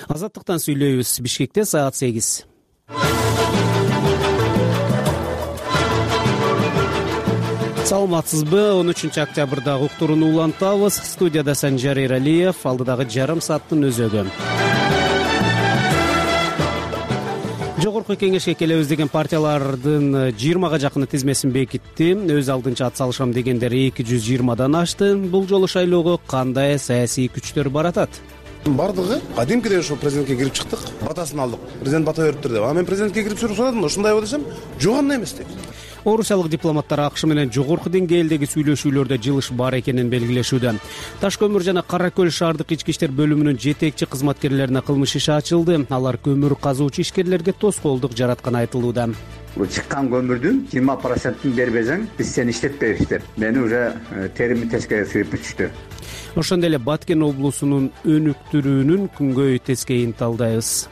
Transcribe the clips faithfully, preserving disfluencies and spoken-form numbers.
Азаттыктан сүйлөйбүз. Бишкекте саат сегиз. Саламатсызбы? он үчүнчү октябрда уктурууну улантабыз. Студияда Санжар Эралиев, алдыдагы жарым сааттын өзөгү. Жогорку кеңешке келебиз деген партиялардын жыйырмага жакыны тизмесин бекитти. Өз алдынча ат салышам дегендер эки жүз жыйырмадан ашты. Бул жолу шайлоого кандай саясий күчтөр баратат? Бардыгы кадимкидей ошо президентке кирип чыктык, батасын алдык. Президент бата бериптир деп. А мен президентке кирип сурадым, ушундайбы десем, жок андай эмес деп. Орусиялык дипломаттар АКШ менен жогорку деңгээлдеги сүйлөшүүлөрдө жылыш бар экенин белгилешүүдө. Таш көмүр жана Кара Көл шаардык ички иштер бөлүмүнүн жетекчи кызматкерлерине кылмыш иши ачылды. Алар көмүр казуучу ишкерлерге тоскоолдук жаратканы айтылууда. Чыккан көмүрдүн жыйырма процентин бербесең, биз сени иштетпейбиз. Мени уже терими тескеге сыйып түштү. Ошондой эле Баткен облусунун өнүктүрүүнүн күнгөй тескейин талдайбыз.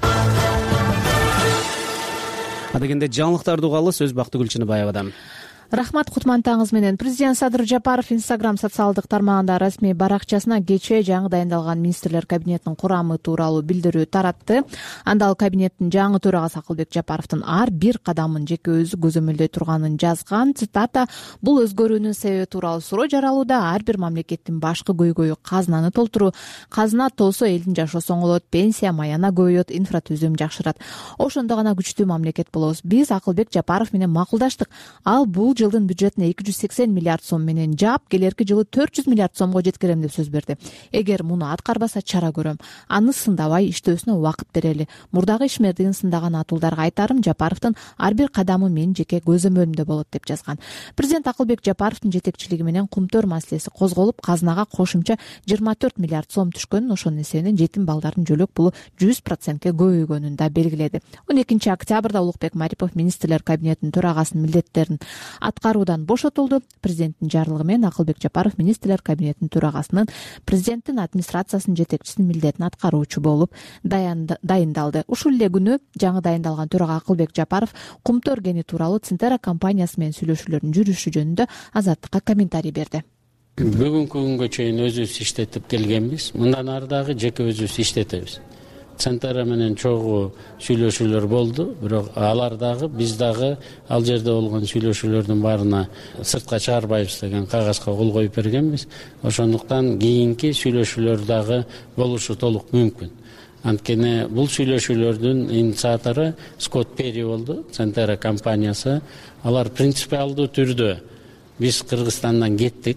Адегенде жаңылыктарды угалы, сөз Бактыгүл Чыныбаевадан. Рахмат, кутмандыгыңыз менен. Президент Садыр Жапаров Инстаграм социалдык тармагында расмий баракчасына кечээ жаңы дайындалган министрлер кабинетинин курамы тууралуу билдирүү таратты. Анда ал кабинеттин жаңы төрагасы Акылбек Жапаровдун ар бир кадамын жеке өзү көзөмөлдөй турганын жазган. Цитата: "Бул өзгөрүүнүн себеби тууралуу суроо жаралууда. Ар бир мамлекеттин башкы көйгөйү казынаны толтуруу. Казына толсо элдин жашоосу оңолот, пенсия, маяна көбөйөт, инфратүзүм жакшырат. Ошондо гана күчтүү мамлекет болобуз. Биз Акылбек Жапаров менен макулдаштык. Ал бул жылдын бюджетине эки жүз сексен миллиард сом менен жаап, келерки жылы төрт жүз миллиард сомго жеткирем деп сөз берди. Эгер муну аткарбаса чара көрөм. Аны сындабай иштөөсүнө убакыт берели. Мурдагы ишмердигин сындаган атуулдарга айтарым, Жапаровдун ар бир кадамы менин жеке көзөмөлүмдө болот" деп жазган. Президент Акылбек Жапаровдун жетекчилиги менен кумтөр маселеси козголуп, казынага кошумча жыйырма төрт миллиард сом түшкөнүн, ошонун эсебинен жетим балдардын жөлөк пулу жүз процентке көбөйгөнүн да белгиледи. он экинчи октябрда Улукбек Марипов министрлер кабинетинин төрагасынын милдеттерин аткаруудан бошотулду. Президенттин жарлыгы менен Акылбек Жапаров министрлер кабинетинин төрагасынын президенттин администрациясынын жетекчисинин милдетин аткаруучу болуп дайындалды. Ушул эле күнү жаңы дайындалган төрага Акылбек Жапаров кумтөр кени тууралуу Центера компаниясы менен сүйлөшүүлөрдүн жүрүшү жөнүндө Азаттыкка комментарий берди. Бүгүнкү күнгө чейин өзүбүз иштетип келгенбиз. Мындан ары дагы жеке өзүбүз иштетебиз. Центра менен чогуу сүйлөшүүлөр болду, бирок алар дагы биз дагы ал жерде болгон сүйлөшүүлөрдүн баарына сыртка чыгарбайбыз деген кагазга кол коюп бергенбиз. Ошондуктан кийинки сүйлөшүүлөр дагы болушу толук мүмкүн. Анткени бул сүйлөшүүлөрдүн инициатору Скотт Перри болду, Центра компаниясы. Алар принципиалдуу түрдө биз Кыргызстандан кеттик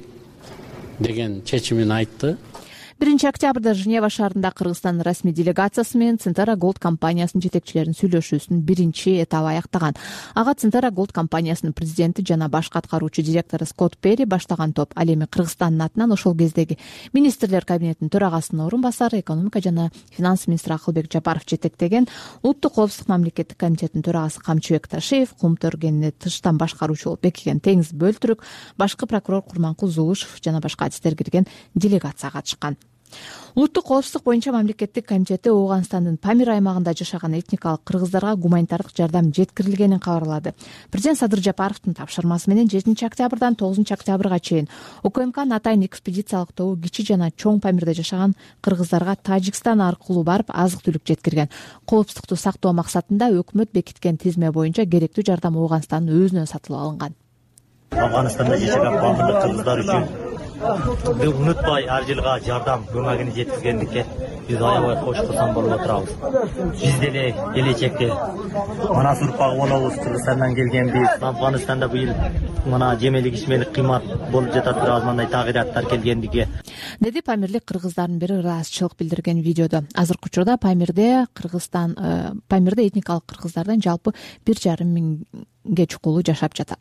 деген чечимин айтты. биринчи октябрда Женева шаарында Кыргызстандын расмий делегациясы менен Центра Голд компаниясынын жетекчилеринин сүйлөшүүсүнүн биринчи этабы аяктаган. Ага Центра Голд компаниясынын президенти жана башкы аткаруучу директору Скотт Перри баштаган топ. Ал эми Кыргызстандын атынан ошол кездеги министрлер кабинетинин төрагасынын орун басары, экономика жана финанс министри Акылбек Жапаров жетектеген Улуттук коопсуздук мамлекеттик комитетинин төрагасы Камчыбек Ташиев, кумтөр кенини тыштан башкаруучу болуп бекиген Теңиз Бөлтүрүк, башкы прокурор Курманкул Зулушев жана башка адистер кирген делегация катышкан. Улуттук коопсуздук боюнча мамлекеттик комитети Ооганстандын Памир аймагында жашаган этникалык кыргыздарга гуманитардык жардам жеткирилгенин кабарлады. Президент Садыр Жапаровдун тапшырмасы менен жетинчи октябрдан тогузунчу октябрга чейин УКМКнын атайын экспедициялык тобу кичи жана чоң Памирде жашаган кыргыздарга Тажикстан аркылуу барып азык-түлүк жеткирген. Коопсуздукту сактоо максатында өкмөт бекиткен тизме боюнча керектүү жардам Ооганстандын өзүнөн сатылып алынган. Афганистанда жашаган бардык кыргыздар үчүн унутпай ар жылга жардам көмөгүн жеткизгендикке биз аябай кош кылсам болуп отурабыз. Биз деле келечекте манас урпагы болобуз. Кыргызстандан келгенбиз. Афганистанда быйыл мына жемелик ишмелик кыймат болуп жатат, бираз мындай тагыйраттар келгендиги, деди памирлик кыргыздардын бири ыраазычылык билдирген видеодо. Азыркы учурда Памирде Кыргызстан Памирде этникалык кыргыздардан жалпы бир жарым миңге чукулу жашап жатат.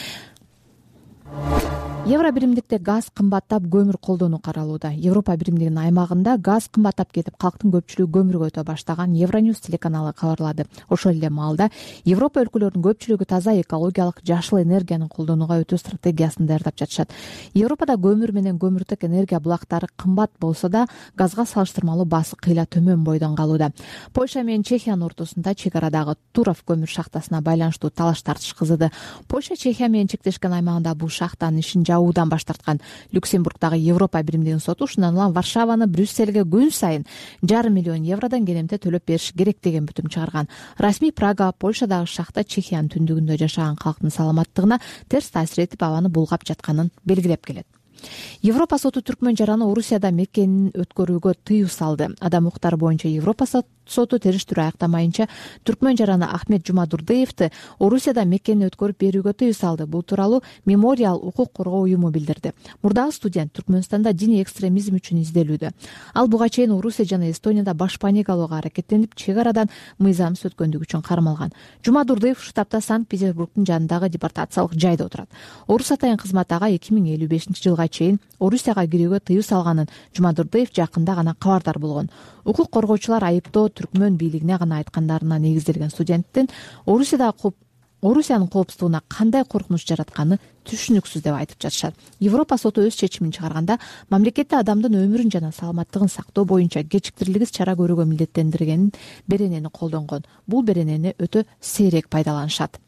Евро биримдикте газ кымбаттап, көмүр колдонуу каралууда. Европа биримдигинин аймагында газ кымбаттап кетип, калктын көпчүлүгү көмүргө өтө баштаган Евроньюз телеканалы кабарлады. Ошол эле маалда Европа өлкөлөрүнүн көпчүлүгү таза экологиялык жашыл энергияны колдонууга өтүү стратегиясын даярдап жатышат. Европада көмүр менен көмүртөк энергия булактары кымбат болсо да, газга салыштырмалуу баасы кыйла төмөн бойдон калууда. Польша менен Чехиянын ортосунда чек арадагы Туров көмүр шахтасына байланыштуу талаш тартыш кызыды. Польша Чехия менен чектешкен аймагында бул шахтанын ишин жабуу жабуудан баш тарткан Люксембургдагы Европа биримдигинин соту ушундан улам Варшаваны Брюссельге күн сайын жарым миллион евродон кенемте төлөп бериш керек деген бүтүм чыгарган. Расмий Прага Польшадагы шахта Чехиянын түндүгүндө жашаган калктын саламаттыгына терс таасир этип абаны булгап жатканын белгилеп келет. Европа соту түркмөн жараны Орусияда мекенин өткөрүүгө тыюу салды. Адам укуктары боюнча Европа соту териштирүү аяктамайынча түркмөн жараны Ахмет Жумадурдыевди Орусияда мекенин өткөрүп берүүгө тыюу салды. Бул тууралуу Мемориал укук коргоо уюму билдирди. Мурдагы студент Түркмөнстанда диний экстремизм үчүн изделүүдө. Ал буга чейин Орусия жана Эстонияда баш паникалоого аракеттенип, чек арадан мыйзамсыз өткөндүгү үчүн кармалган. Жумадурдыев штабта Санкт-Петербургдун жанындагы депортациялык жайда отурат. Орус атайын кызмат ага эки миң элүү бешинчи жылга чейин Орусияга кирүүгө тыюу салганын Жумадурдыев жакында гана кабардар болгон. Укук коргоочулар айыптоо түркмөн бийлигине гана айткандарына негизделген студенттин Орусиядагы Орусиянын коопсуздугуна кандай коркунуч жаратканы түшүнүксүз деп айтып жатышат. Европа соту өз чечимин чыгарганда мамлекетте адамдын өмүрүн жана саламаттыгын сактоо боюнча кечиктирилгис чара көрүүгө милдеттендиргенин беренени колдонгон. Бул беренени өтө сейрек пайдаланышат.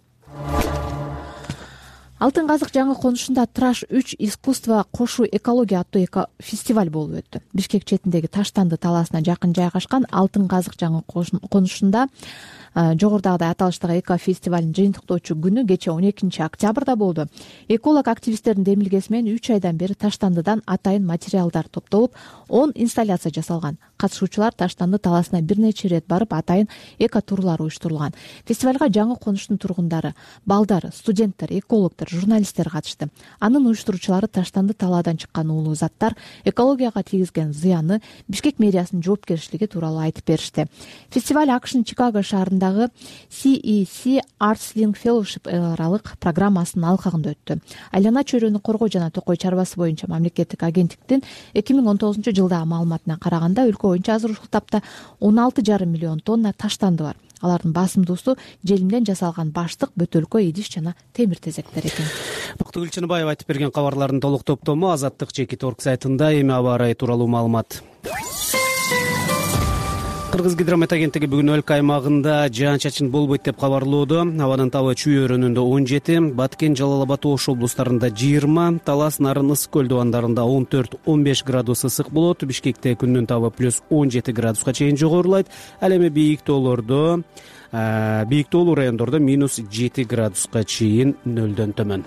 Алтын казык жаңы конушунда Траш үч искусство кошу экология аттуу эко фестиваль болуп өттү. Бишкек четиндеги Таштанды талаасына жакын жайгашкан Алтын казык жаңы конушунда жогорудагыдай аталыштагы эко фестивалдын жыйынтыктоочу күнү кече он экинчи октябрда болду. Эколог активисттердин демилгеси менен үч айдан бери Таштандыдан атайын материалдар топтолуп, он инсталляция жасалган. Катышуучулар Таштанды талаасына бир нече ирет барып, атайын эко турлар уюштурулган. Фестивалга жаңы конуштун тургундары, балдар, студенттер, экологдор, журналисттер катышты. Анын уюштуруучулары Таштанды талаадан чыккан уулуу заттар экологияга тийгизген зыяны, Бишкек мэриясынын жоопкерчилиги тууралуу айтып беришти. Фестиваль АКШнын Чикаго шаарындагы си и си Arts Link Fellowship аралык программасынын алкагында өттү. Айлана чөйрөнү коргоо жана токой чарбасы боюнча мамлекеттик агенттиктин эки миң он тогузунчу жылдагы маалыматына караганда өлкө боюнча азыр ушул таапта он алты жарым миллион тонна таштанды бар. Алардын басымдуусу желимден жасалган баштык, бөтөлкө, идиш жана темир тезектер экен. Бактыгүл Чыныбаева айтып берген кабарлардын толук топтому Азаттык чеки торг сайтында. Эми аба ырайы тууралуу маалымат. Кыргыз гидромет агенттиги бүгүн өлкө аймагында жаан-чачын болбойт деп кабарлоодо. Абанын табы Чүй өрөөнүндө он жети, Баткен, Жалал Абад, Ош облустарында жыйырма, Талас, Нарын, Ысык көл дубандарында он төрт он беш градус ысык болот. Бишкекте күндүн табы плюс он жети градуска чейин жогорулайт. Ал эми бийик тоолордо, бийик тоолуу райондордо минус жети градуска чейин нөлдөн төмөн.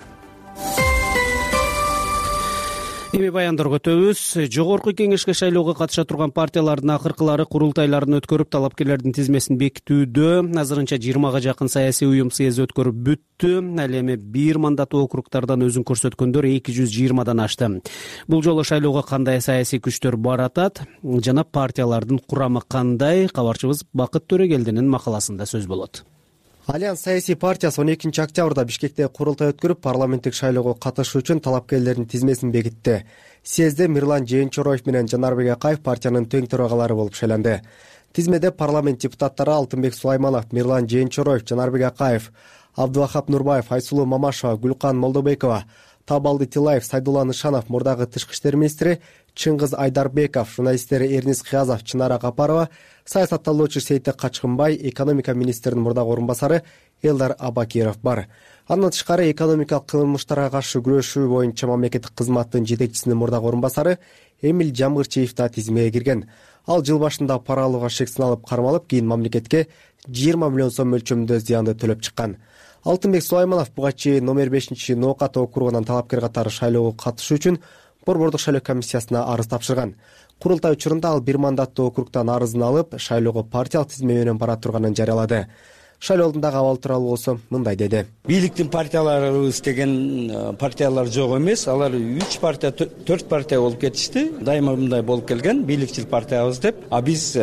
Эми баяндорго өтөбүз. Жогорку кеңешке шайлоого катыша турган партиялардын акыркылары курултайларын өткөрүп, талапкерлердин тизмесин бекитүүдө. Азырынча жыйырмага жакын саясий уюм съезд өткөрүп бүттү. Ал эми бир мандаттуу округтардан өзүн көрсөткөндөр эки жүз жыйырмадан ашты. Бул жолу шайлоого кандай саясий күчтөр баратат жана партиялардын курамы кандай? Кабарчыбыз Бакыт Төрөгелдинин макаласында сөз болот. Альянс саясий партиясы он экинчи октябрда Бишкекте курултай өткөрүп, парламенттик шайлоого катышуу үчүн талапкерлердин тизмесин бекитти. Съезде Мирлан Жээнчороев менен Жанарбек Акаев партиянын тең төрагалары болуп шайланды. Тизмеде парламент депутаттары Алтынбек Сулайманов, Мирлан Жээнчороев, Жанарбек Акаев, Абдулахап Нурбаев, Айсулуу Мамашева, Гүлкан Молдобекова, Табалды Тилаев, Сайдулла Нышанов, мурдагы тышкы иштер министри Чыңгыз Айдарбеков, журналисттери Эрнис Кыязов, Чынара Капарова, саясатталуучу Сейти Качкынбай, экономика министринин мурдагы орун басары Элдар Абакиров бар. Андан тышкары экономикалык кылмыштарга каршы күрөшүү боюнча мамлекеттик кызматтын жетекчисинин мурдагы орун басары Эмил Жамгырчиев да тизмеге кирген. Ал жыл башында пара алууга шек сыналып кармалып, кийин мамлекетке жыйырма миллион сом мөлчөрүндө зыянды төлөп чыккан. Алтынбек Сулайманов буга чейин номер бешинчи Ноокат округунан талапкер катары шайлоого катышуу үчүн Борбордук шайлоо комиссиясына арыз тапшырган. Курултай учурунда ал бир мандаттуу округтан арызын алып, шайлоого партиялык тизме менен бара турганын жарыялады. Шайлоо алдындагы абал тууралуу болсо мындай деди. Бийликтин партияларыбыз деген партиялар жок эмес. Алар үч партия, төрт партия болуп кетишти. Дайыма мындай болуп келген, бийликчил партиябыз деп. А биз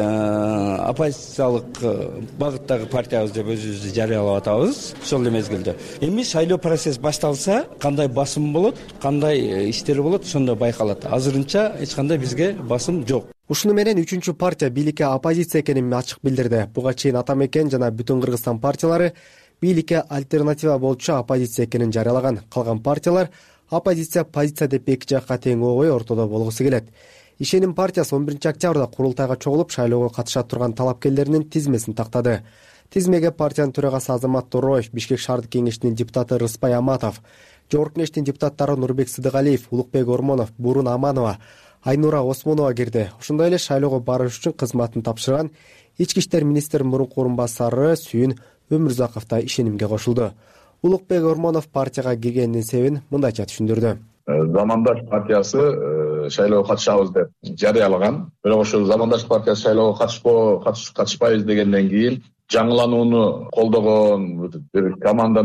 оппозициялык багыттагы партиябыз деп өзүбүздү жарыялап атабыз ошол мезгилде. Эми шайлоо процесс башталса, кандай басым болот, кандай иштер болот, ошондо байкалат. Азырынча эч кандай бизге басым жок. Ушуну менен үчүнчү партия бийликке оппозиция экенин ачык билдирди. Буга чейин Атамекен жана Бүтүн Кыргызстан партиялары бийликке альтернатива болчу оппозиция экенин жарыялаган. Калган партиялар оппозиция позиция деп эки жакка тең огой ортодо болгусу келет. Ишеним партиясы он биринчи октябрда курултайга чогулуп, шайлоого катыша турган талапкерлеринин тизмесин тактады. Тизмеге партиянын төрагасы Азамат Тороев, Бишкек шаардык кеңешинин депутаты Рыспай Аматов, Жогорку кеңештин депутаттары Нурбек Сыдыгалиев, Улукбек Ормонов, Бурун Аманова, Айнура Осмонова кирди. Ошондой эле шайлоого барыш үчүн кызматын тапшырган ички иштер министринин мурунку орун басары Сүйүн Өмүрзаков да ишенимге кошулду. Улукбек Ормонов партияга киргенинин себебин мындайча түшүндүрдү. Замандаш партиясы шайлоого катышабыз деп жарыялаган. Бирок ошол Замандаш партиясы шайлоого катышпайбыз дегенден кийин жаңыланууну колдогон бир команда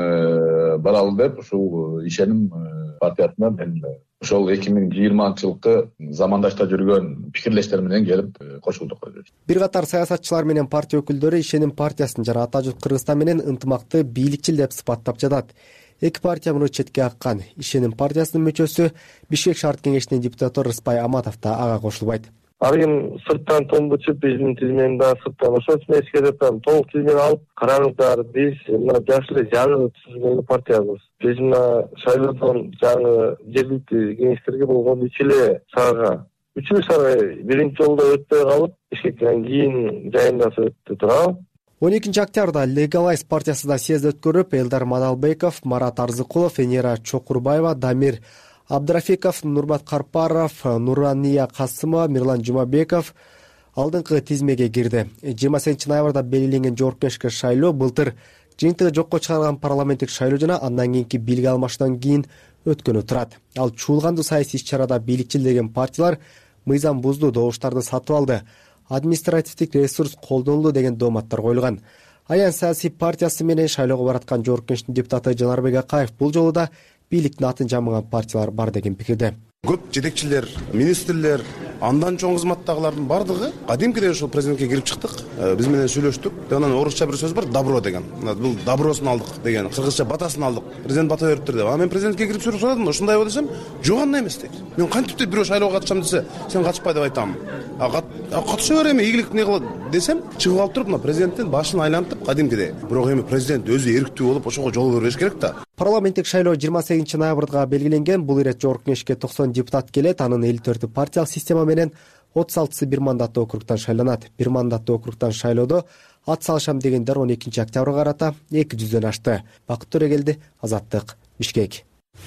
менен баралы деп ушул ишеним партиясына мен ошол эки миң жыйырманчы жылкы Замандашта жүргөн пикирлештер менен келип кошулдук. Бир катар саясатчылар менен партия өкүлдөрү ишеним партиясын жана Ата журт Кыргызстан менен ынтымакты бийликчил деп сыпаттап жатат. Эки партия муну четке аккан. Ишеним партиясынын мүчөсү Бишкек шаардык кеңешинин депутаты Рыспай Аматов да ага кошулбайт. Ар ким сырттан томбучуп биздин тизмени да сырттан ошон үчүн эскерип атам. Толук тизмени алып караңыздар. Биз мына жаш эле жаңы түзүлгөн партиябыз. Биз мына шайлоодон жаңы жергиликтүү кеңештерге болгон үч эле шаарга үч эле шаарга биринчи жолдо өтпөй калып, Бишкектен кийин жайындасып өттү турабы. он экинчи октябрда Легалайз партиясы да съезд өткөрүп, Элдар Мадалбеков, Марат Арзыкулов, Энера Чокурбаева, Дамир Абдрафиков, Нурбат Карпаров, Нурания Касымова, Мирлан Жумабеков алдыңкы тизмеге кирди. жыйырма сегизинчи ноябрда белгиленген жогорку кеңешке шайлоо былтыр жыйынтыгы жокко чыгарылган парламенттик шайлоо жана андан кийинки билги алмашуудан кийин өткөнү турат. Ал чуулгандуу саясий иш-чарада бийликчил деген партиялар мыйзам бузду, добуштарды сатып алды, административдик ресурс колдонулду деген дооматтар коюлган. Аян саясий партиясы менен шайлоого бараткан жогорку кеңештин депутаты Жанарбек Акаев бул жолу да бийликтин атын жамыган партиялар бар деген пикирде. Көп жетекчилер, министрлер, андан чоң кызматтагылардын бардыгы кадимкидей ошол президентке кирип чыктык. Биз менен сүйлөштүк. Анан орусча бир сөз бар, добро деген. Бул добросун алдык деген, кыргызча батасын алдык. Президент бата бериптир деп. А мен президентке кирип сурадым, ушундай боло десем, жок андай эмес дейт. Мен кантип деп бирөө шайлоого катышам десе, сен катышпай деп айтам. А катыша бер эми, ийгилик не кылат десем, чыгып алып туруп, мына президенттин башын айлантып кадимкидей. Бирок эми президент өзү эрктүү болуп, ошого жол бербеш керек да. Парламенттик шайлоо жыйырма сегизинчи ноябрга белгиленген. Бул ирет жогорку кеңешке токсон депутат келет. Анын элүү төртү партиялык система менен отуз алтысы бир мандаттуу округтан шайланат. Бир мандаттуу округтан шайлоодо ат салышам дегендер он экинчи октябрга карата эки жүздөн ашты. Бакыт Төрөгелди, Азаттык, Бишкек.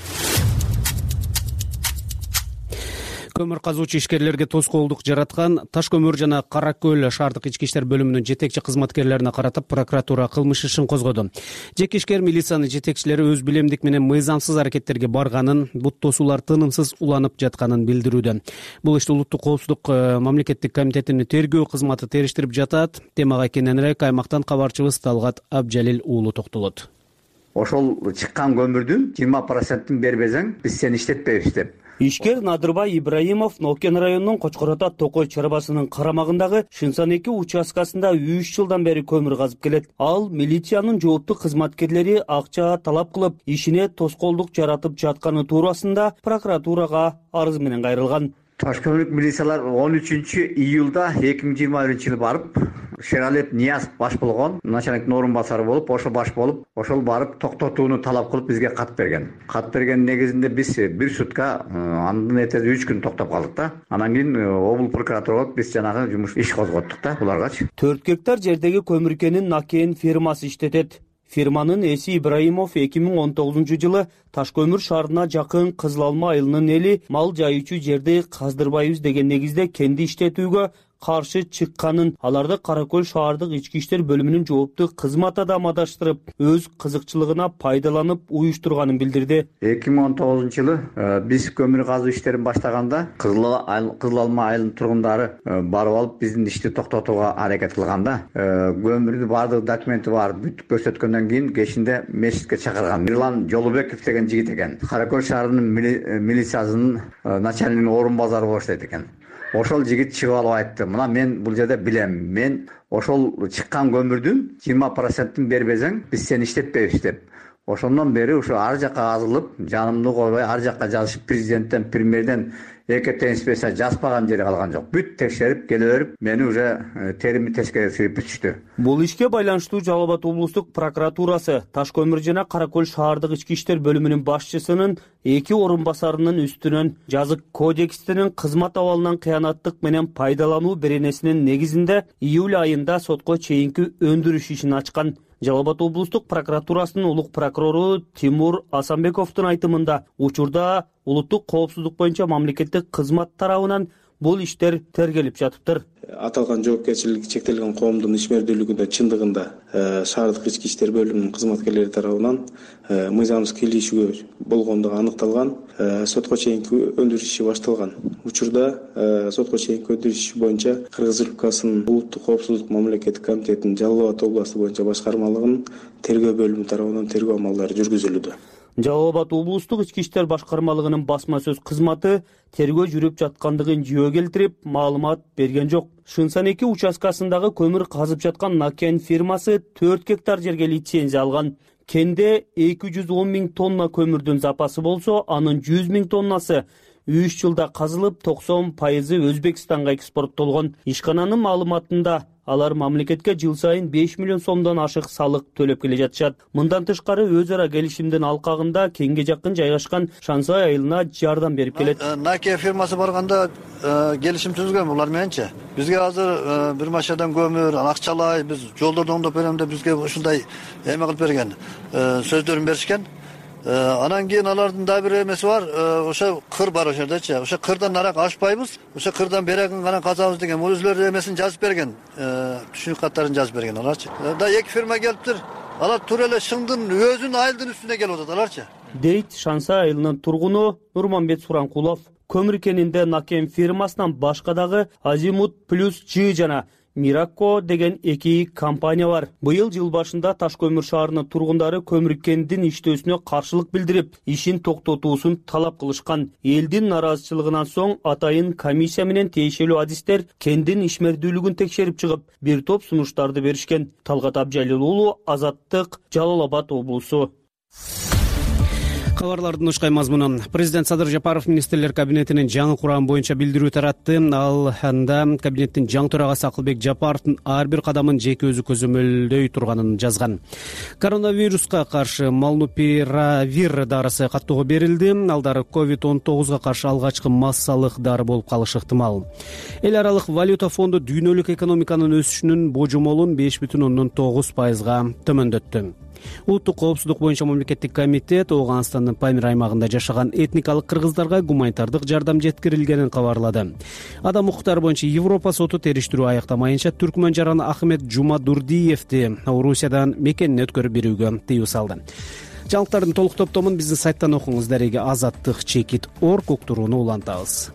Көмүр казуучу ишкерлерге тоскоолдук жараткан Таш көмүр жана Кара көл шаардык ички иштер бөлүмүнүн жетекчи кызматкерлерине каратып прокуратура кылмыш ишин козгоду. Жеке ишкер милициянын жетекчилери өз билемдик менен мыйзамсыз аракеттерге барганын, бут тосуулар тынымсыз уланып жатканын билдирүүдө. Бул ишти улуттук коопсуздук мамлекеттик комитетинин тергөө кызматы териштирип жатат. Темага кененирээк аймактан кабарчыбыз Талгат Абжалил уулу токтолот. Ошол чыккан көмүрдүн жыйырма процентин бербесең, биз сени иштетпейбиз деп. Ишкер Надырбай Ибраимов Нокен районунун Кочкор Ата Токой чарбасынын карамагындагы Шынсан эки участкасында үч жылдан бери көмүр казып келет. Ал милициянын жооптуу кызматкерлери акча талап кылып, ишине тоскоолдук жаратып жатканы туурасында прокуратурага арыз менен кайрылган. Ташкөмүрдүк милициялар он үчүнчү июлда эки миң жыйырма биринчи жылы барып, Шералиев Нияз баш болгон, начальниктин орун басары болуп, ошол баш болуп, ошол барып токтотууну талап кылып бизге кат берген. Кат берген негизинде биз бир сутка, андан эртеси үч күн токтоп калдык да. Анан кийин облус прокуратурага биз жанагы жумуш иш козготтук да буларгачы. төрт гектар жердеги көмүркенин Накен фирмасы иштетет. Фирманын эси Ибраимов эки миң он тогузунчу жылы Ташкөмүр шаарына жакын Кызыл Алма айылынын эли мал жайуучу жерди каздырбайбыз деген негизде кенди иштетүүгө каршы чыкканын, аларды Кара көл шаардык ички иштер бөлүмүнүн жооптуу кызматы адамадаштырып, өз кызыкчылыгына пайдаланып уюштурганын билдирди. эки миң он тогузунчу жылы биз көмүр казуу иштерин баштаганда Кызыл Алма айылынын тургундары барып алып биздин ишти токтотууга аракет кылганда, көмүрдүн баардык документи бар, бүт көрсөткөндөн кийин кечинде мешитке чакырган. Мирлан Жолубеков деген жигит экен. Кара көл шаарынын милициясынын начальнигинин орун базары болуп иштейт экен. Ошол жигит чыгып алып айтты. Мына мен бул жерде билем. Мен ошол чыккан көмүрдүн жыйырма процентин бербесең, биз сени иштетпейбиз деп. Ошондон бери ушу ар жакка азылып, жанымды койбой ар жакка жазышып президенттен, премьерден эки эте инспекция жазбаган жери калган жок. Бүт текшерип келе берип, мени уже терими тескери сыйып бүтүштү. Бул ишке байланыштуу Жалал Абад облустук прокуратурасы Таш көмүр жана Кара Көл шаардык ички иштер бөлүмүнүн башчысынын эки орун басарынын үстүнөн жазык кодекстинин кызмат абалынан кыянаттык менен пайдалануу беренесинин негизинде июль айында сотко чейинки өндүрүш ишин ачкан. Жалал Абад облустук прокуратурасынын улук прокурору Тимур Асанбековдун айтымында учурда улуттук коопсуздук боюнча мамлекеттик кызмат тарабынан бул иштер тергелип жатыптыр. Аталган жоопкерчилиги чектелген коомдун ишмердүүлүгүндө чындыгында шаардык ички иштер бөлүмүнүн кызматкерлери тарабынан мыйзамсыз кийлешүүгө болгондугу аныкталган. Сотко чейинки өндүрүш иши башталган. Учурда сотко чейинки өндүрүш иши боюнча Кыргыз Республикасынын улуттук коопсуздук мамлекеттик комитетинин Жалал Абад областы боюнча башкармалыгынын тергөө бөлүмү тарабынан тергөө амалдары жүргүзүлүүдө. Жалал Абад облустук ички иштер башкармалыгынын басма сөз кызматы тергөө жүрүп жаткандыгын жөө келтирип, маалымат берген жок. Шынсан эки участкасындагы көмүр казып жаткан Накен фирмасы төрт гектар жерге лицензия алган. Кенде эки жүз он миң тонна көмүрдүн запасы болсо, анын жүз миң тоннасы үч жылда казылып, токсон пайызы Өзбекстанга экспорттолгон. Ишкананын маалыматында алар мамлекетке жыл сайын беш миллион сомдон ашык салык төлөп келе жатышат. Мындан тышкары өз ара келишимдин алкагында кенге жакын жайгашкан Шансай айылына жардам берип келет. Наке фирмасы барганда келишим түзгөн булар мененчи. Бизге азыр бир машадан көмүр, акчалай, биз жолдорду оңдоп берем деп бизге ушундай эме кылып берген. Сөздөрүн беришкен. Анан кийин алардын да бир эмеси бар, ошо кыр бар ошо жердечи. Ошо кырдан нарак ашпайбыз, ошо кырдан берегин гана казабыз деген өзүлөрү эмесин жазып берген, түшүнүк каттарын жазып берген аларчы. Да эки фирма келиптир. Алар тура эле шыңдын өзүнүн айылдын үстүнө келип атат аларчы. Дейт Шансай айылынын тургуну Нурманбет Суранкулов. Көмүр кенинде Накен фирмасынан башка дагы Азимут плюс Ж жана Миракко деген эки компания бар. Быйыл жыл башында Таш көмүр шаарынын тургундары көмүр кендин иштөөсүнө каршылык билдирип, ишин токтотуусун талап кылышкан. Элдин нараазычылыгынан соң атайын комиссия менен тиешелүү адистер кендин ишмердүүлүгүн текшерип чыгып, бир топ сунуштарды беришкен. Талгат Абжалил уулу, Азаттык, Жалал Абад облусу. Кабарлардын ушкай мазмуну. Президент Садыр Жапаров министрлер кабинетинин жаңы курамы боюнча билдирүү таратты. Ал анда кабинеттин жаңы төрагасы Акылбек Жапаровдун ар бир кадамын жеке өзү көзөмөлдөй турганын жазган. Коронавируска каршы Молнупиравир дарысы каттоого берилди. Ал дары ковид он тогузга каршы алгачкы массалык дары болуп калышы ыктымал. Эл аралык валюта фонду дүйнөлүк экономиканын өсүшүнүн божомолун беш бүтүн ондон тогуз пайызга төмөндөттү. Улуттук коопсуздук боюнча мамлекеттик комитет Ооганстандын Памир аймагында жашаган этникалык кыргыздарга гуманитардык жардам жеткирилгенин кабарлады. Адам укуктары боюнча Европа соту териштирүү аяктамайынча түркмөн жараны Ахмет Жумадурдиевди Орусиядан мекенине өткөрүп берүүгө тыюу салды. Жаңылыктардын толук топтомун биздин сайттан окуңуз. Дареги Азаттык чекит орг уктурууну улантабыз.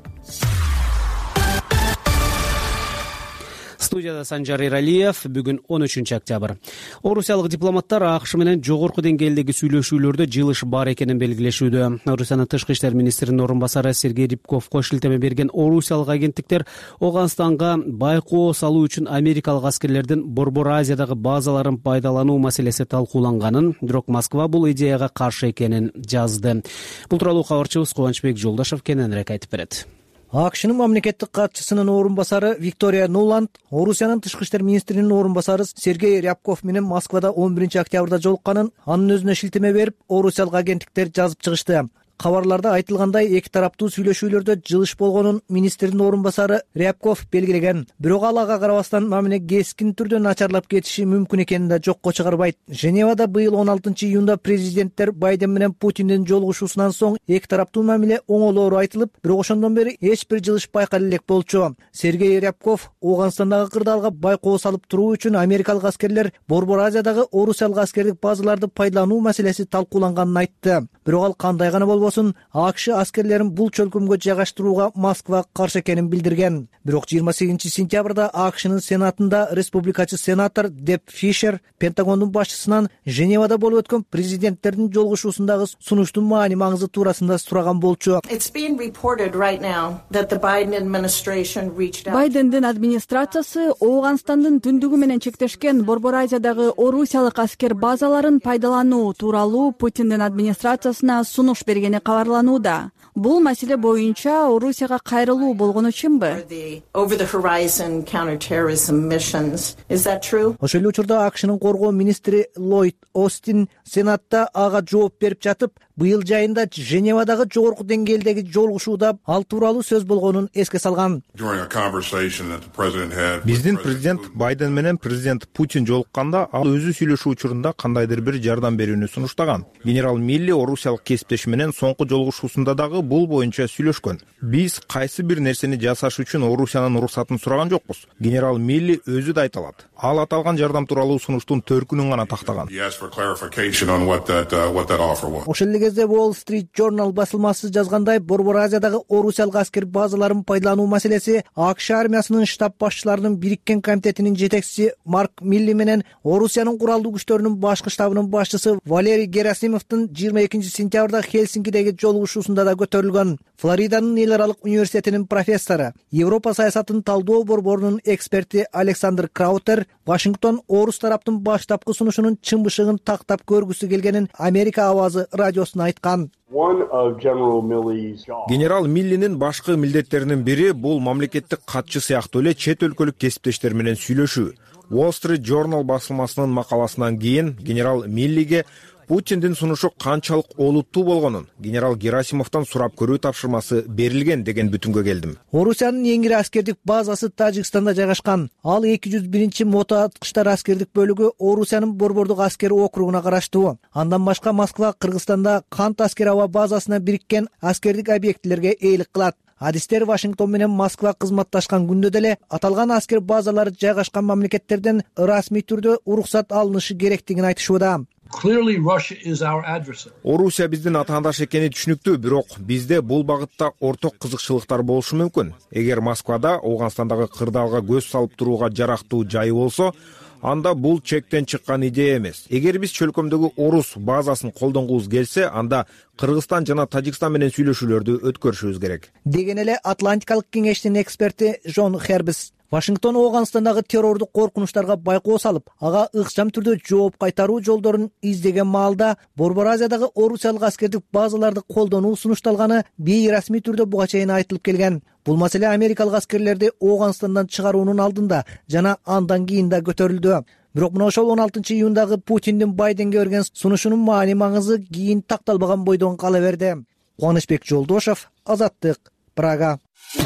Студияда Санжар Иралиев. Бүгүн он үчүнчү октябрь. Орусиялык дипломаттар АКШ менен жогорку деңгээлдеги сүйлөшүүлөрдө жылыш бар экенин белгилешүүдө. Орусиянын тышкы иштер министринин орун басары Сергей Рябковго шилтеме берген орусиялык агенттиктер Ооганстанга байкоо салуу үчүн америкалык аскерлердин Борбор Азиядагы базаларын пайдалануу маселеси талкууланганын, бирок Москва бул идеяга каршы экенин жазды. Бул тууралуу кабарчыбыз Кубанычбек Жолдошов кененирээк айтып берет. АКШнын мамлекеттик катчысынын орун басары Виктория Нуланд, Орусиянын тышкы иштер министринин орун басары Сергей Рябков менен Москвада он биринчи октябрда жолукканын анын өзүнө шилтеме берип, орусиялык агенттиктер жазып чыгышты. Кабарларда айтылгандай, эки тараптуу сүйлөшүүлөрдө жылыш болгонун министрдин орун басары Рябков белгилеген. Бирок ал ага карабастан мамиле кескин түрдө начарлап кетиши мүмкүн экенин да жокко чыгарбайт. Женевада быйыл он алтынчы июнда президенттер Байден менен Путиндин жолугушуусунан соң эки тараптуу мамиле оңолоору айтылып, бирок ошондон бери эч бир жылыш байкала элек болчу. Сергей Рябков Ооганстандагы кырдаалга байкоо салып туруу үчүн америкалык аскерлер Борбор Азиядагы орусиялык аскердик базаларды пайдалануу маселеси талкууланганын айтты. Бирок ал кандай гана болбосун АКШ аскерлерин бул чөлкөмгө жайгаштырууга Москва каршы экенин билдирген. Бирок жыйырма сегизинчи сентябрда АКШнын сенатында республикачы сенатор Деб Фишер Пентагондун башчысынан Женевада болуп өткөн президенттердин жолугушуусундагы сунуштун маани маңызы туурасында сураган болчу. Байдендин администрациясы Ооганстандын түндүгү менен чектешкен Борбор Азиядагы орусиялык аскер базаларын пайдалануу тууралуу Путиндин администрациясына сунуш бергени кабарланууда. Бул маселе боюнча Орусияга кайрылуу болгону чынбы? Ошол эле учурда АКШнын коргоо министри Ллойд Остин Сенатта ага жооп берип жатып, быйыл жайында Женевадагы жогорку деңгээлдеги жолугушууда ал тууралуу сөз болгонун эске салган. Биздин президент Байден менен президент Путин жолукканда ал өзү сүйлөшүү учурунда кандайдыр бир жардам берүүнү сунуштаган. Генерал Милли орусиялык кесиптеши менен соңку жолугушуусунда дагы бул боюнча сүйлөшкөн. Биз кайсы бир нерсени жасаш үчүн Орусиянын уруксатын сураган жокпуз. Генерал Милли өзү да айта алат. Ал аталган жардам тууралуу сунуштун төркүнүн гана тактаган. Ошол эле кезде Wall Street Journal басылмасы жазгандай, Борбор Азиядагы орусиялык аскер базаларын пайдалануу маселеси АКШ армиясынын штаб башчыларынын бириккен комитетинин жетекчиси Марк Милли менен Орусиянын куралдуу күчтөрүнүн башкы штабынын башчысы Валерий Герасимовдун жыйырма экинчи сентябрда Хельсинкидеги жолугушуусунда да көтөрүлгөн. Флориданын эл аралык университетинин профессору, Европа саясатын талдоо борборунун эксперти Александр Краутер Вашингтон орус тараптын баштапкы сунушунун чын бышыгын тактап көргүсү келгенин Америка Авазы радиосуна айткан. Генерал Миллинин башкы милдеттеринин бири бул мамлекеттик катчы сыяктуу эле чет өлкөлүк кесиптештер менен сүйлөшүү. Wall Street Journal басылмасынын макаласынан кийин генерал Миллиге Путиндин сунушу канчалык олуттуу болгонун генерал Герасимовдон сурап көрүү тапшырмасы берилген деген бүтүнгө келдим. Орусиянын эң ири аскердик базасы Тажикстанда жайгашкан. Ал эки жүз биринчи мотоаткычтар аскердик бөлүгү Орусиянын Борбордук аскер округуна караштуу. Андан башка Москва Кыргызстанда Кант аскер аба базасына бириккен аскердик объектилерге ээлик кылат. Адистер Вашингтон менен Москва кызматташкан күндө деле аталган аскер базалары жайгашкан мамлекеттерден расмий түрдө уруксат алынышы керектигин айтышууда. Орусия биздин атаандаш экени түшүнүктүү, бирок бизде бул багытта орток кызыкчылыктар болушу мүмкүн. Эгер Москвада Ооганстандагы кырдаалга көз салып турууга жарактуу жайы болсо, анда бул чектен чыккан идея эмес. Эгер биз чөлкөмдөгү орус базасын колдонгубуз келсе, анда Кыргызстан жана Тажикстан менен сүйлөшүүлөрдү өткөрүшүбүз керек. Деген эле Атлантикалык кеңештин эксперти Жон Хербис. Вашингтон Ооганстандагы террордук коркунучтарга байкоо салып, ага ыкчам түрдө жооп кайтаруу жолдорун издеген маалда Борбор Азиядагы орусиялык аскердик базаларды колдонуу сунушталганы бейрасмий түрдө буга чейин айтылып келген. Бул маселе америкалык аскерлерди Ооганстандан чыгаруунун алдында жана андан кийин да көтөрүлдү. Бирок мына ошол он алтынчы июндагы Путиндин Байденге берген сунушунун маани маңызы кийин такталбаган бойдон кала берди. Кубанычбек Жолдошев, Азаттык, Прага.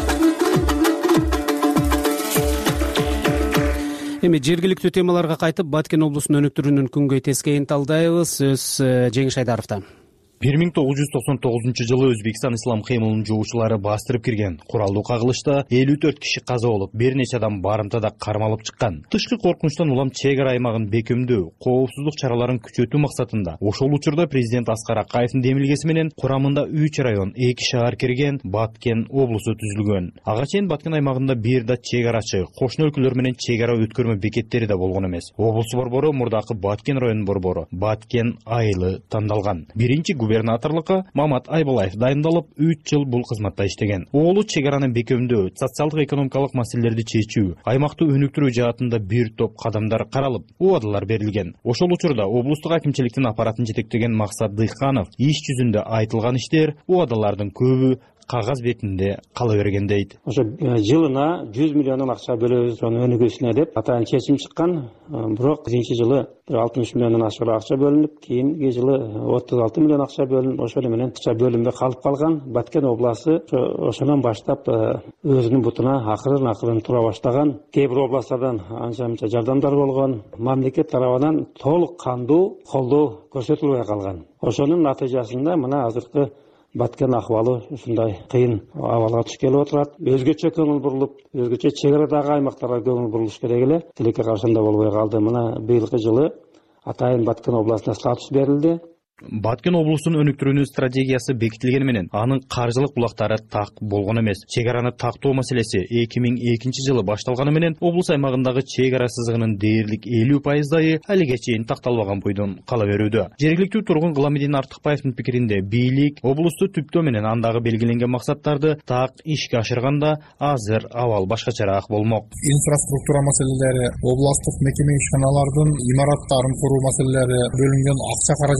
Эми жергиликтүү темаларга кайтып, Баткен облусунун өнүктүрүүнүн күнгөй тескейин талдайбыз. Сөз Жеңиш Айдаровдо. бир миң тогуз жүз токсон тогузунчу жылы Өзбекстан ислам кыймылынын жугуучулары бастырып кирген куралдуу кагылышта элүү төрт киши каза болуп, бир нече адам барымтада кармалып чыккан. Тышкы коркунучтан улам чек ара аймагын бекемдөө, коопсуздук чараларын күчөтүү максатында ошол учурда президент Аскар Акаевдин демилгеси менен курамында үч район, эки шаар кирген Баткен облусу түзүлгөн. Ага чейин Баткен аймагында бир да чек арачы, кошуна өлкөлөр менен чек ара өткөрмө бекеттери да болгон эмес. Облус борбору мурдакы Баткен районунун борбору Баткен Айылы тандалган. Биринчи губернаторлукка Мамат Айбалаев дайындалып, үч жыл бул кызматта иштеген. Оолу чек араны бекемдөө, социалдык экономикалык маселелерди чечүү, аймакты өнүктүрүү жаатында бир топ кадамдар каралып, убадалар берилген. Ошол учурда облустук акимчиликтин аппаратын жетектеген Максат Дыйканов иш жүзүндө айтылган иштер, убадалардын көбү кагаз бетинде кала берген дейт. Ошо жылына жүз миллион акча бөлөбүз өнүгүүсүнө деп атайын чечим чыккан. Бирок биринчи жылы алтымыш миллиондон ашык акча бөлүнүп, кийинки жылы отуз алты миллион акча бөлүнүп, ошол менен акча бөлүнбөй калып калган. Баткен областы ошондон баштап өзүнүн бутуна акырын акырын тура баштаган. Кээ бир областтардан анча мынча жардамдар болгон. Мамлекет тарабынан толук кандуу колдоо көрсөтүлбөй калган. Ошонун натыйжасында мына азыркы Баткен акыбалы ушундай кыйын абалга туш келип отурат. Өзгөчө көңүл бурулуп, өзгөчө чек арадагы аймактарга көңүл бурулуш керек эле. Тилекке каршы андай болбой калды. Мына быйылкы жылы атайын Баткен областына статус берилди. Баткен облусунун өнүктүрүүнүн стратегиясы бекитилгени менен анын каржылык булактары так болгон эмес. Чек араны тактоо маселеси эки миң экинчи жылы башталганы менен облус аймагындагы чек ара сызыгынын дээрлик элүү пайыздайы алиге чейин такталбаган бойдон кала берүүдө. Жергиликтүү тургун Гыламидин Артыкбаевдин пикиринде бийлик облусту түптөө менен андагы белгиленген максаттарды так ишке ашырганда азыр абал башкачараак болмок. Инфраструктура маселелери, областтык мекеме ишканалардын имараттарын куруу маселелери, бөлүнгөн акча каражат маселелери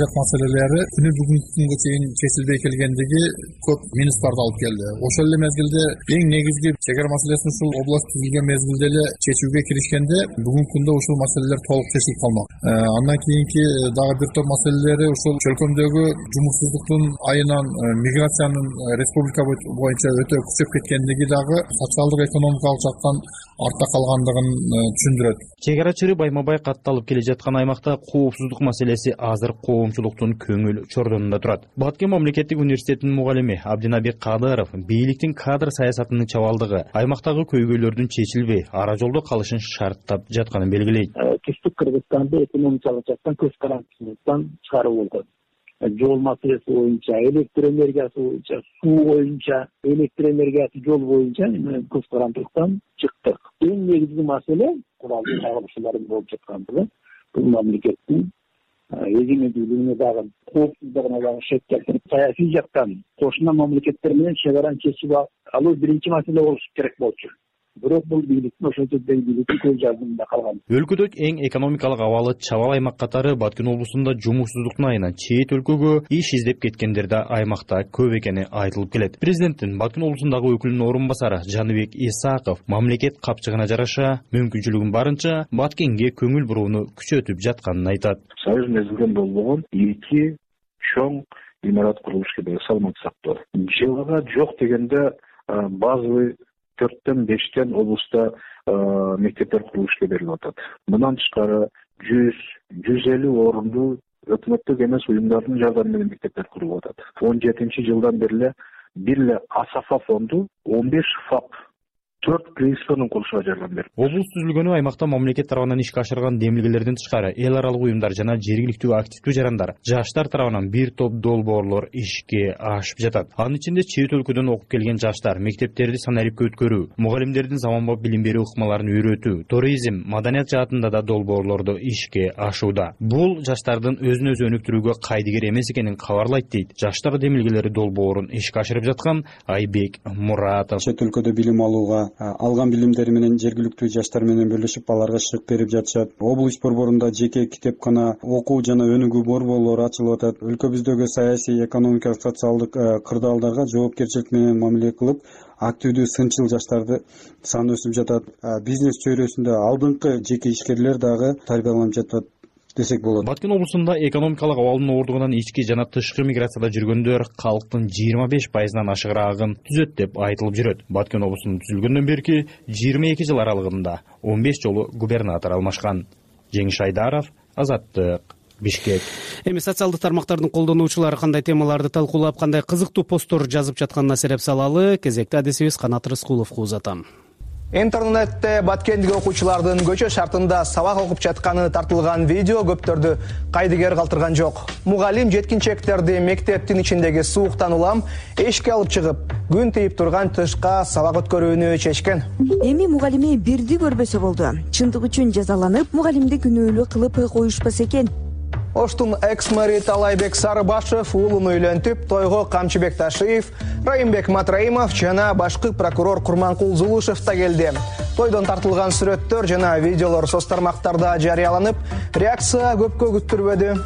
маселелери күнү бүгүнкү күнгө чейин чечилбей келгендиги көп минустарды алып келди. Ошол эле мезгилде эң негизги чек ара маселесин ушул область түзүлгөн мезгилде эле чечүүгө киришкенде бүгүнкү күндө ушул маселелер толук чечилип калмак. Андан кийинки дагы бир топ маселелери ушул чөлкөмдөгү жумушсуздуктун айынан миграциянын республика боюнча өтө күчөп кеткендиги дагы социалдык экономикалык жактан артта калгандыгын түшүндүрөт. Чек арачы байма бай катталып келе жаткан аймакта коопсуздук маселеси азыр коомчулуктун көңүл чордонунда турат. Баткен мамлекеттик университетинин мугалими Абдинабек Кадыров бийликтин кадр саясатынын чабалдыгы аймактагы көйгөйлөрдүн чечилбей ара жолдо калышын шарттап жатканын белгилейт. Түштүк Кыргызстанда экономикалык жактан көз карандысынан чыгаруу болгон. Жол маселеси боюнча, электр энергиясы боюнча, суу боюнча, электр энергиясы, жол боюнча көз карандылыктан чыктык. Эң негизги маселе куралдуу чагылышуулардын болуп жаткандыгы. Бул мамлекеттин эгемендүүлүгүнө дагы коопсуздугуна дагы шек келтирип, саясий жактан кошуна мамлекеттер менен чек араны чечип алуу биринчи маселе болушу керек болчу. Бирок бул бийликтин ошол жердеги бийликтин көз жардымында калган. Өлкөдө эң экономикалык абалы чабал аймак катары Баткен облусунда жумушсуздуктун айынан чет өлкөгө иш издеп кеткендер да аймакта көп экени айтылып келет. Президенттин Баткен облусундагы өкүлүнүн орун басары Жаныбек Исаков мамлекет капчыгына жараша мүмкүнчүлүгүн барынча Баткенге көңүл бурууну күчөтүп жатканын айтат. Союз мезгилинде болгон эки чоң имарат курулуш керек, саламат сактоо. Жылга жок дегенде базовый төрттөн бештен облуста мектептер курулушка берилип атат. Мындан тышкары жүз жүз элүү орунду өкмөттүк эмес уюмдардын жардамы менен мектептер курулуп атат. он жетинчи жылдан бери бир эле АСАФА фонду он беш ФАП төрт принципинин курулушуна жардам берди. Облус түзүлгөнү аймакта мамлекет тарабынан ишке ашырган демилгелерден тышкары эл аралык уюмдар жана жергиликтүү активдүү жарандар, жаштар тарабынан бир топ долбоорлор ишке ашып жатат. Анын ичинде чет өлкөдөн окуп келген жаштар мектептерди санариптке өткөрүү, мугалимдердин заманбап билим берүү ыкмаларын үйрөтүү, туризм, маданият жаатында да долбоорлорду ишке ашууда. Бул жаштардын өзүн өзү өнүктүрүүгө кайдыгер эмес экенин кабарлайт дейт жаштар демилгелери долбоорун ишке ашырып жаткан Айбек Муратов. Чет өлкөдө билим алууга алган билимдери менен жергиликтүү жаштар менен бөлүшүп аларга шык берип жатышат. Облус борборунда жеке китепкана, окуу жана өнүгүү борборлору ачылып атат. Өлкөбүздөгү саясий, экономикалык, социалдык кырдаалдарга жоопкерчилик менен мамиле кылып, активдүү сынчыл жаштарды саны өсүп жатат. Бизнес чөйрөсүндө алдыңкы жеке ишкерлер дагы тарбияланып жатат десек болот. Баткен облусунда экономикалык абалдын оордугунан ички жана тышкы миграцияда жүргөндөр калктын жыйырма беш пайызынан ашыгыраагын түзөт деп айтылып жүрөт. Баткен облусунун түзүлгөндөн берки жыйырма эки жыл аралыгында он беш жолу губернатор алмашкан. Жеңиш Айдаров, Азаттык, Бишкек. Эми социалдык тармактардын колдонуучулары кандай темаларды талкуулап, кандай кызыктуу посттор жазып жатканына сереп салалы. Кезекте адисибиз Канат Рыскуловго узатам. Интернетте Баткендеги окуучулардын көчө шартында сабак окуп жатканы тартылган видео көптөрдү кайдыгер калтырган жок. Мугалим жеткинчектерди мектептин ичиндеги сууктан улам эшикке алып чыгып, күн тийип турган тышка сабак өткөрүүнү чечкен. Эми мугалими бирди көрбөсө болду. Чындык үчүн жазаланып, мугалимди күнөөлүү кылып коюшпаса экен. Оштун экс-мэри Талайбек Сарыбашев уулун үйлөнтүп, тойго Камчыбек Ташиев, Райымбек Матраимов жана башкы прокурор Курманкул Зулушев да келди. Тойдон тартылган сүрөттөр жана видеолор соц тармактарда жарыяланып, реакция көпкө күттүрбөдү.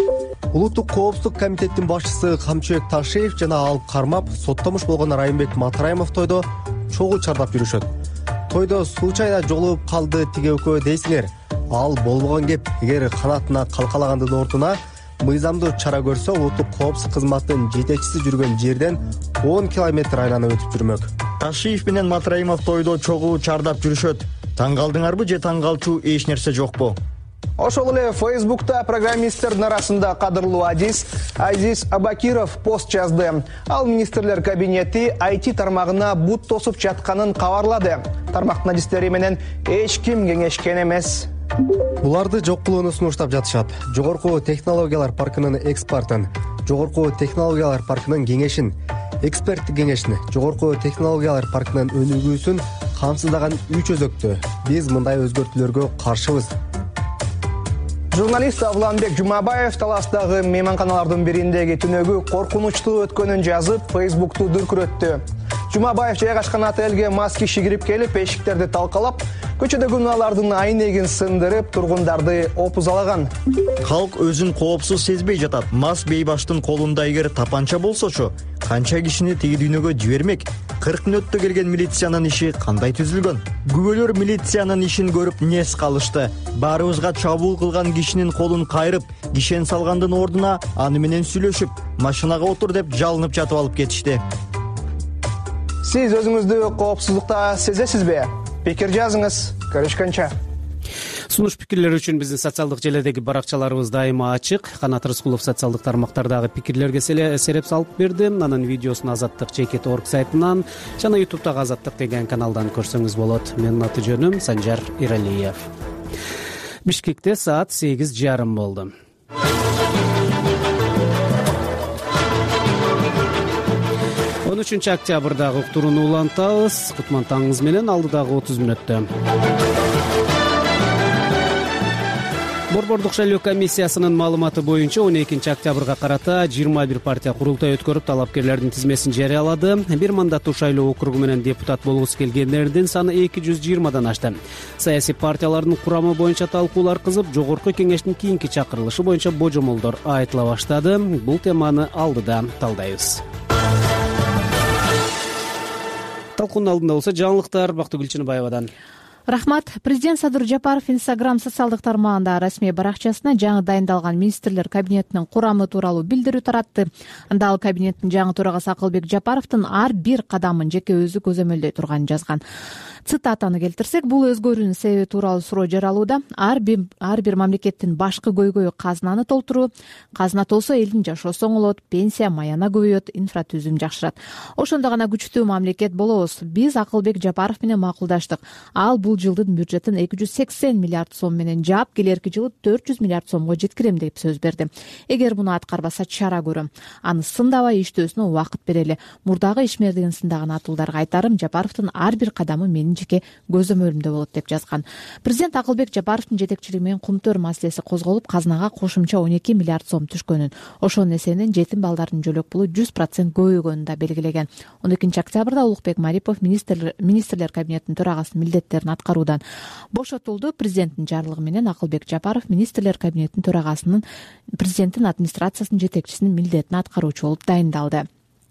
Улуттук коопсуздук комитеттин башчысы Камчыбек Ташиев жана Алып Кармап соттомуш болгон Райымбек Матраимов тойдо чогуу чардап жүрүшөт. Тойдо случайно жолугуп калды тиги экөө дейсиңер. Ал болбогон кеп. Эгер канатына калкалагандын ордуна мыйзамдуу чара көрсө, улуттук коопсуздук кызматтын жетекчиси жүргөн жерден он километр айланып өтүп жүрмөк. Ташиев менен Матраимов тойдо чогуу чардап жүрүшөт. Таң калдыңарбы же таң калчу эч нерсе жокпу? Ошол эле Фейсбукта программисттердин арасында кадырлуу Азиз Азиз Абакиров пост жазды. Ал министрлер кабинети ай ти тармагына бут тосуп жатканын кабарлады. Тармактын адистери менен эч ким кеңешкен эмес. Буларды жок кылууну сунуштап жатышат. Жогорку технологиялар паркынын экспертин, Жогорку технологиялар паркынын кеңешин, эксперттик кеңешин, Жогорку технологиялар паркынын өнүгүүсүн камсыздаган үч өзөктү. Биз мындай өзгөртүүлөргө каршыбыз. Журналист Авланбек Жумабаев Таластагы мейманканалардын бириндеги түнөгү коркунучтуу өткөнүн жазып, Фейсбукту дүркүрөттү. Жумабаев жайгашкан отелге мас киши кирип келип, эшиктерди талкалап, көчөдөгү унаалардын айнегин сындырып, тургундарды опузалаган. Халк өзүн коопсуз сезбей жатат. Мас бейбаштын колунда эгер тапанча болсочу, канча кишини тиги дүйнөгө жибермек? кырк мүнөттө келген милициянын иши кандай түзүлгөн? Күбөлөр милициянын ишин көрүп нес калышты. Баарыбызга чабуул кылган кишинин колун кайрып, кишен салгандын ордуна аны менен сүйлөшүп, машинага отур деп жалынып жатып алып кетишти. Сиз өзүңүздү коопсуздукта сезесизби? Пикир жазыңыз. Көрүшкөнчө. Сунуш пикирлер үчүн биздин социалдык желедеги баракчаларыбыз дайыма ачык. Канат Рыскулов социалдык тармактардагы пикирлерге сереп салып берди. Анын видеосун Азаттык чекит точка орг сайтынан жана ютубтагы Азаттык деген каналдан көрсөңүз болот. Менин аты жөнүм Санжар Иралиев. Бишкекте саат сегиз жарым болду. он үчүнчү октябрдагы уктурууну улантабыз. Кутман таңыңыз менен алдыдагы отуз мүнөттө. Борбордук шайлоо комиссиясынын маалыматы боюнча он экинчи октябрга карата жыйырма бир партия курултай өткөрүп, талапкерлердин тизмесин жарыялады. Бир мандаттуу шайлоо округу менен депутат болгусу келгендердин саны эки жүз жыйырмадан ашты. Саясий партиялардын курамы боюнча талкуулар кызып, жогорку кеңештин кийинки чакырылышы боюнча божомолдор айтыла баштады. Бул теманы алдыда талдайбыз. Талкуунун алдында болсо жаңылыктар Бактыгүл Чыныбаевадан. Рахмат. Президент Садыр Жапаров Инстаграм социалдык тармагында расмий баракчасына жаңы дайындалган министрлер кабинетинин курамы тууралуу билдирүү таратты. Анда ал кабинеттин жаңы төрагасы Акылбек Жапаровдун ар бир кадамын жеке өзү көзөмөлдөй турганын жазган. Цитатаны келтирсек, бул өзгөрүүнүн себеби тууралуу суроо жаралууда. Ар бир ар бир мамлекеттин башкы көйгөйү казынаны толтуруу. Казына толсо элдин жашоосу оңолот, пенсия, маяна көбөйөт, инфратүзүм жакшырат. Ошондо гана күчтүү мамлекет болобуз. Биз Акылбек Жапаров менен макулдаштык. Ал бул жылдын бюджетин эки жүз сексен миллиард сом менен жаап, келерки жылы төрт жүз миллиард сомго жеткирем деп сөз берди. Эгер муну аткарбаса чара көрөм. Аны сындабай иштөөсүнө убакыт берели. Мурдагы ишмердигин сындаган атуулдарга айтарым, Жапаровдун ар бир кадамы менин жеке көзөмөлүмдө болот деп жазган. Президент Акылбек Жапаровдун жетекчилиги менен кумтөр маселеси козголуп, казынага кошумча он эки миллиард сом түшкөнүн, ошонун эсебинен жетим балдардын жөлөк пулу жүз процент көбөйгөнүн да белгилеген. он экинчи октябрда Улукбек Марипов министрлер кабинетинин төрагасынын милдеттерин аткаруудан бошотулду. Президенттин жарлыгы менен Акылбек Жапаров министрлер кабинетинин төрагасынын президенттин администрациясынын жетекчисинин милдетин аткаруучу болуп дайындалды.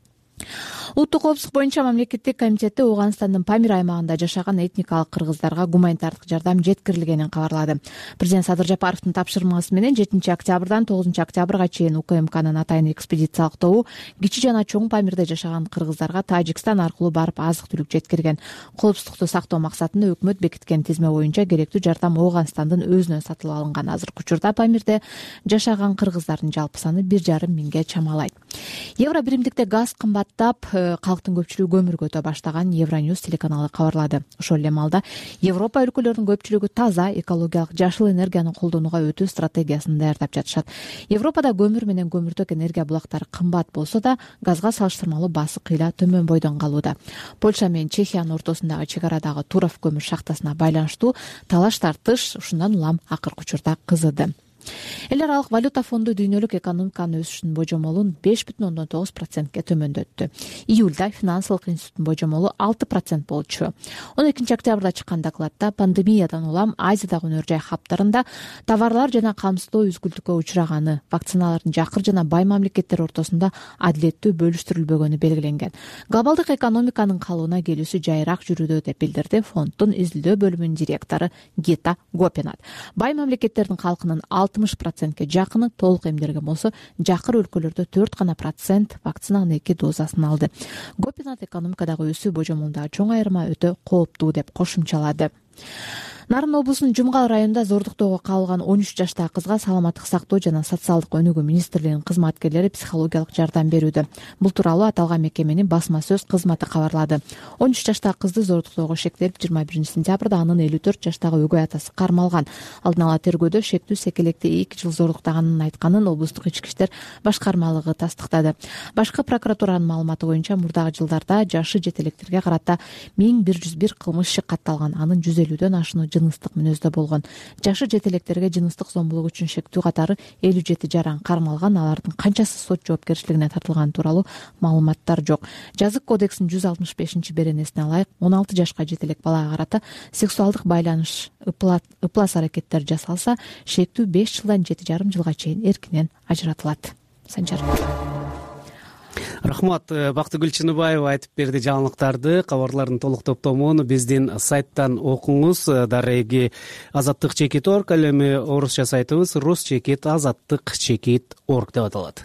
Улуттук коопсуздук боюнча мамлекеттик комитети Ооганстандын Памир аймагында жашаган этникалык кыргыздарга гуманитардык жардам жеткирилгенин кабарлады. Президент Садыр Жапаровдун тапшырмасы менен жетинчи октябрдан тогузунчу октябрга чейин УКМКнын атайын экспедициялык тобу кичи жана чоң Памирде жашаган кыргыздарга Тажикстан аркылуу барып азык-түлүк жеткирген. Коопсуздукту сактоо максатында өкмөт бекиткен тизме боюнча керектүү жардам Ооганстандын өзүнө сатылып алынган. Азыркы учурда Памирде жашаган кыргыздардын жалпы саны бир жарым миңге чамалайт. Евро биримдикте газ кымбаттап, калктын көпчүлүгү көмүргө өтө баштаган Евроньюз телеканалы кабарлады. Ошол эле маалда Европа өлкөлөрүнүн көпчүлүгү таза, экологиялык, жашыл энергияны колдонууга өтүү стратегиясын даярдап жатышат. Европада көмүр менен көмүртөк энергия булактары кымбат болсо да, газга салыштырмалуу баасы кыйла төмөн бойдон калууда. Польша менен Чехиянын ортосундагы чек арадагы Туров көмүр шахтасына байланыштуу талаш тартыш ушундан улам акыркы учурда кызыды. Эл аралык валюта фонду дүйнөлүк экономиканын өсүшүнүн божомолун беш бүтүн ондон тогуз процентке төмөндөттү. Июлда финансылык институттун божомолу алты процент болчу. он экинчи октябрда чыккан докладда пандемиядан улам Азиядагы өнөр жай хабтарында товарлар жана камсыздоо үзгүлтүккө учураганы, вакциналардын жакыр жана бай мамлекеттер ортосунда адилеттүү бөлүштүрүлбөгөнү белгиленген. Глобалдык экономиканын калыбына келүүсү жайыраак жүрүүдө деп билдирди фонддун изилдөө бөлүмүнүн директору Гита Гопинат. Бай мамлекеттердин калкынын алтымыш процентке жакыны толук эмдерген болсо, жакыр өлкөлөрдө төрт гана процент вакцинанын эки дозасын алды. Гопинат экономикадагы өсүү божомолундагы чоң айырма өтө кооптуу деп кошумчалады. Нарын облусунун Жумгал районунда зордуктоого кабылган он үч жаштагы кызга саламаттык сактоо жана социалдык өнүгүү министрлигинин кызматкерлери психологиялык жардам берүүдө. Бул тууралуу аталган мекеменин басма сөз кызматы кабарлады. он үч жаштагы кызды зордуктоого шектелип, жыйырма биринчи сентябрда анын элүү төрт жаштагы өгөй атасы кармалган. Алдын ала тергөөдө шектүү секелекти эки жыл зордуктаганын айтканын облустук ички иштер башкармалыгы тастыктады. Башкы прокуратуранын маалыматы боюнча мурдагы жылдарда жашы жетелектерге карата миң бир жүз бир кылмыш иши катталган, анын жүз элүүдөн ашууну жыныстык мүнөздө болгон. Жашы жетелектерге жыныстык зомбулук үчүн шектүү катары элүү жети жаран кармалган, алардын канчасы сот жоопкерчилигине тартылганы тууралуу маалыматтар жок. Жазык кодексинин жүз алтымыш бешинчи беренесине ылайык он алты жашка жетелек балага карата сексуалдык байланыш, ыплас аракеттер жасалса, шектүү беш жылдан жети жарым жылга чейин эркинен ажыратылат. Санжар. Рахмат, Бактыгүл Чыныбаева айтып берди жаңылыктарды. Кабарлардын толук топтомун биздин сайттан окуңуз. Дареги азаттык чекит точка орг, ал эми орусча сайтыбыз рус чекит азаттык чекит точка орг деп аталат.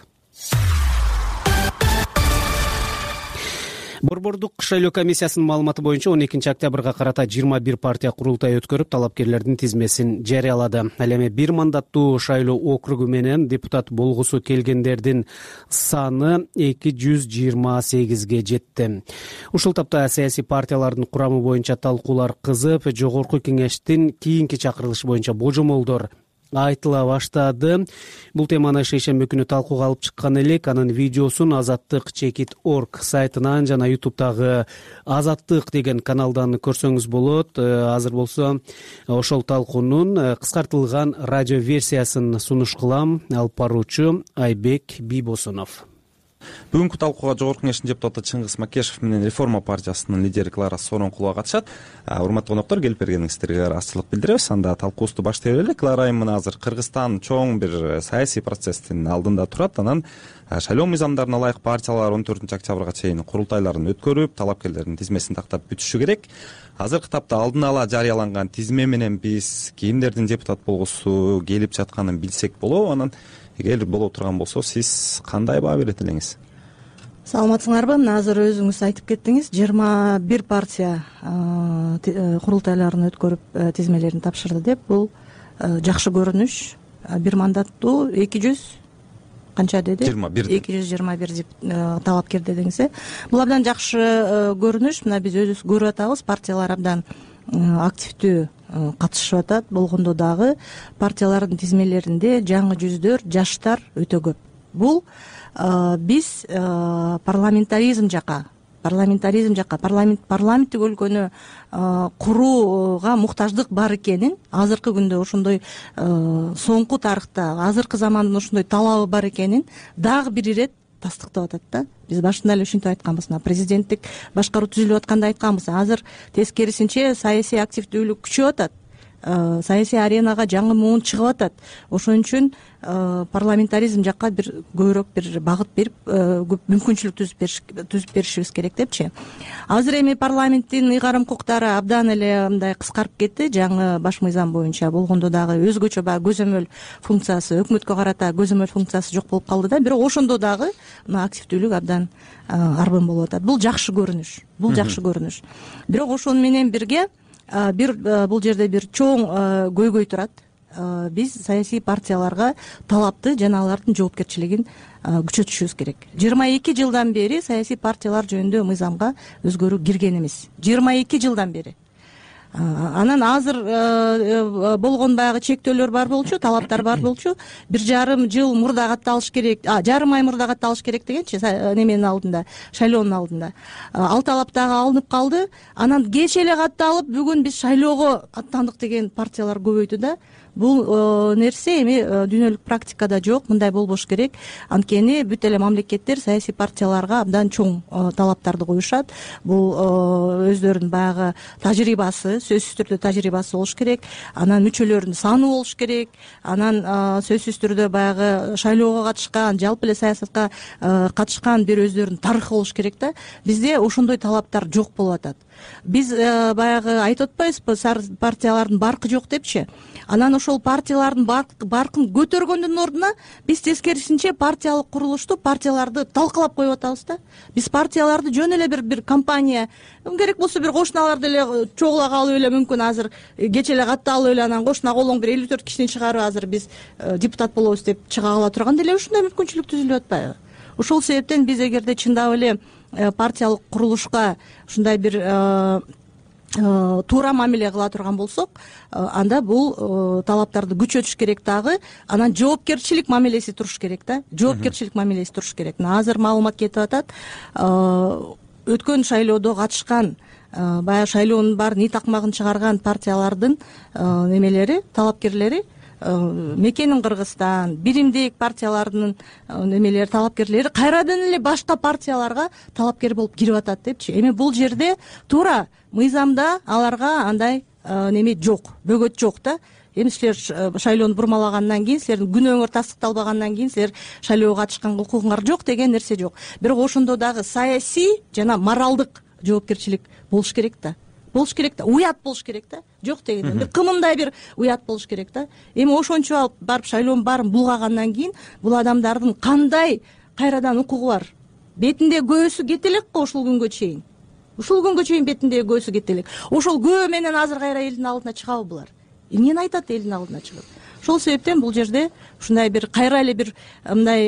Борбордук шайлоо комиссиясынын маалыматы боюнча он экинчи октябрга карата жыйырма бир партия курултай өткөрүп, талапкерлердин тизмесин жарыялады. Ал эми бир мандаттуу шайлоо округу менен депутат болгусу келгендердин саны эки жүз жыйырма сегизге жетти. Ушул тапта саясий партиялардын курамы боюнча талкуулар кызып, жогорку кеңештин кийинки чакырылышы боюнча божомолдор айтыла баштады. Бул теманы шейшемби күнү талкууга алып чыккан элек. Анын видеосун азаттык чекит точка орг сайтынан жана ютубтагы азаттык деген каналдан көрсөңүз болот. Азыр болсо ошол талкуунун кыскартылган радио версиясын сунуш кылам. Алып баруучу Айбек Бийбосунов. Бүгүнкү талкууга жогорку кеңештин депутаты Чыңгыз Макешев менен Реформа партиясынын лидери Клара Сооронкулова катышат. Урматтуу коноктору, келип бергениңиздерге ыраазычылык билдиребиз. Анда талкуубузду баштай берели. Клара айым мына азыр Кыргызстан чоң бир саясий процесстин алдында турат. Анан шайлоо мыйзамдарына ылайык партиялар он төртүнчү октябрга чейин курултайларын өткөрүп, талапкерлердин тизмесин тактап бүтүшү керек. Азыркы тапта алдын ала жарыяланган тизме менен биз кимдердин депутат болгусу келип жатканын билсек болобу? Анан эгер боло турган болсо, сиз кандай баа берет элеңиз? Саламатсыңарбы? Мына азыр өзүңүз айтып кеттиңиз, жыйырма бир партия курултайларын өткөрүп тизмелерин тапшырды деп. Бул жакшы көрүнүш. Бир мандаттуу эки жүз канча деди? жыйырма бир. эки жүз жыйырма бир талапкер дедиңиз. Бул абдан жакшы көрүнүш. Мына биз өзүбүз көрүп атабыз, партиялар абдан активдүү катышып атат. Болгондо дагы партиялардын тизмелеринде жаңы жүздөр, жаштар өтө көп. Бул биз парламентаризм жака, парламентаризм жака, парламент парламенттик өлкөнү курууга муктаждык бар экенин, азыркы күндө ошондой соңку тарыхта, азыркы замандын ошондой талабы бар экенин дагы бир ирет тастыктап атат да. Биз башында эле ушинтип айтканбыз, президенттик башкаруу түзүлүп атканда айтканбыз. Азыр тескерисинче саясий активдүүлүк күчөп атат. Саясий аренага жаңы муун чыгып атат. Ошон үчүн парламентаризм жакка бир көбүрөөк бир багыт берип, көп мүмкүнчүлүк түзүп беришибиз керек депчи. Азыр эми парламенттин ыйгарым укуктары абдан эле мындай кыскарып кетти. Жаңы баш мыйзам боюнча болгондо дагы өзгөчө баягы көзөмөл функциясы, өкмөткө карата көзөмөл функциясы жок болуп калды да. Бирок ошондо дагы мына активдүүлүк абдан арбын болуп атат. Бул жакшы көрүнүш. Бул жакшы көрүнүш. Бирок ошону менен бирге бир бул жерде бир чоң көйгөй турат. Биз саясий партияларга талапты жана алардын жоопкерчилигин күчөтүшүбүз керек. жыйырма эки жылдан бери саясий партиялар жөнүндө мыйзамга өзгөрүү кирген эмес. жыйырма эки жылдан бери. Анан азыр болгон баягы чектөөлөр бар болчу, талаптар бар болчу. Бир жарым жыл мурда катталыш керек, жарым ай мурда катталыш керек дегенчи, неменин алдында, шайлоонун алдында. Ал талап дагы алынып калды. Анан кеч эле катталып, бүгүн биз шайлоого аттандык деген партиялар көбөйдү да. Бул нерсе эми дүйнөлүк практикада жок, мындай болбош керек. Анткени бүт эле мамлекеттер саясий партияларга абдан чоң талаптарды коюшат. Бул өздөрүнүн баягы тажрыйбасы, сөзсүз түрдө тажрыйбасы болуш керек. Анан мүчөлөрүнүн саны болуш керек. Анан сөзсүз түрдө баягы шайлоого катышкан, жалпы эле саясатка катышкан бир өздөрүнүн тарыхы болуш керек да. Бизде ошондой талаптар жок болуп атат. Биз баягы айтып атпайбызбы, партиялардын баркы жок депчи. Анан ошол партиялардын баркын көтөргөндүн ордуна биз тескерисинче партиялык курулушту, партияларды талкалап коюп атабыз да. Биз партияларды жөн эле бир бир компания, керек болсо бир кошуналарды эле чогулак алып эле, мүмкүн азыр кеч эле катталып эле анан кошуна колуң бир элүү төрт кишини чыгарып азыр биз депутат болобуз деп чыга кала турган деле ушундай мүмкүнчүлүк түзүлүп атпайбы? Ошол себептен биз эгерде чындап эле партиялык курулушка ушундай бир туура мамиле кыла турган болсок, анда бул талаптарды күчөтүш керек дагы. Анан жоопкерчилик мамилеси туруш керек да. Жоопкерчилик мамилеси туруш керек. Азыр маалымат кетип атат. Өткөн шайлоодо катышкан баягы шайлоонун баарын ий такмагын чыгарган партиялардын немелери, талапкерлери Мекенин Кыргызстан, Биримдик партияларынын немелери, талапкерлери кайрадан эле башка партияларга талапкер болуп кирип атат депчи. Эми бул жерде туура мыйзамда аларга андай неме жок, бөгөт жок да. Эми силер шайлоону бурмалагандан кийин, силердин күнөөңөр тастыкталбагандан кийин силер шайлоого катышканга укугуңар жок деген нерсе жок. Бирок ошондо дагы саясий жана моралдык жоопкерчилик болуш керек да. Болуш керек да, уят болуш керек да. Жок дегенде бир кымындай бир уят болуш керек да. Эми ошончо алып барып шайлоонун баарын булгагандан кийин бул адамдардын кандай кайрадан укугу бар? Бетинде көөсү кете элек го ушул күнгө чейин. Ушул күнгө чейин бетинде көөсү кете элек. Ошол көө менен азыр кайра элдин алдына чыгабы булар? Эмнени айтат элдин алдына чыгып? Ошол себептен бул жерде ушундай бир кайра эле бир мындай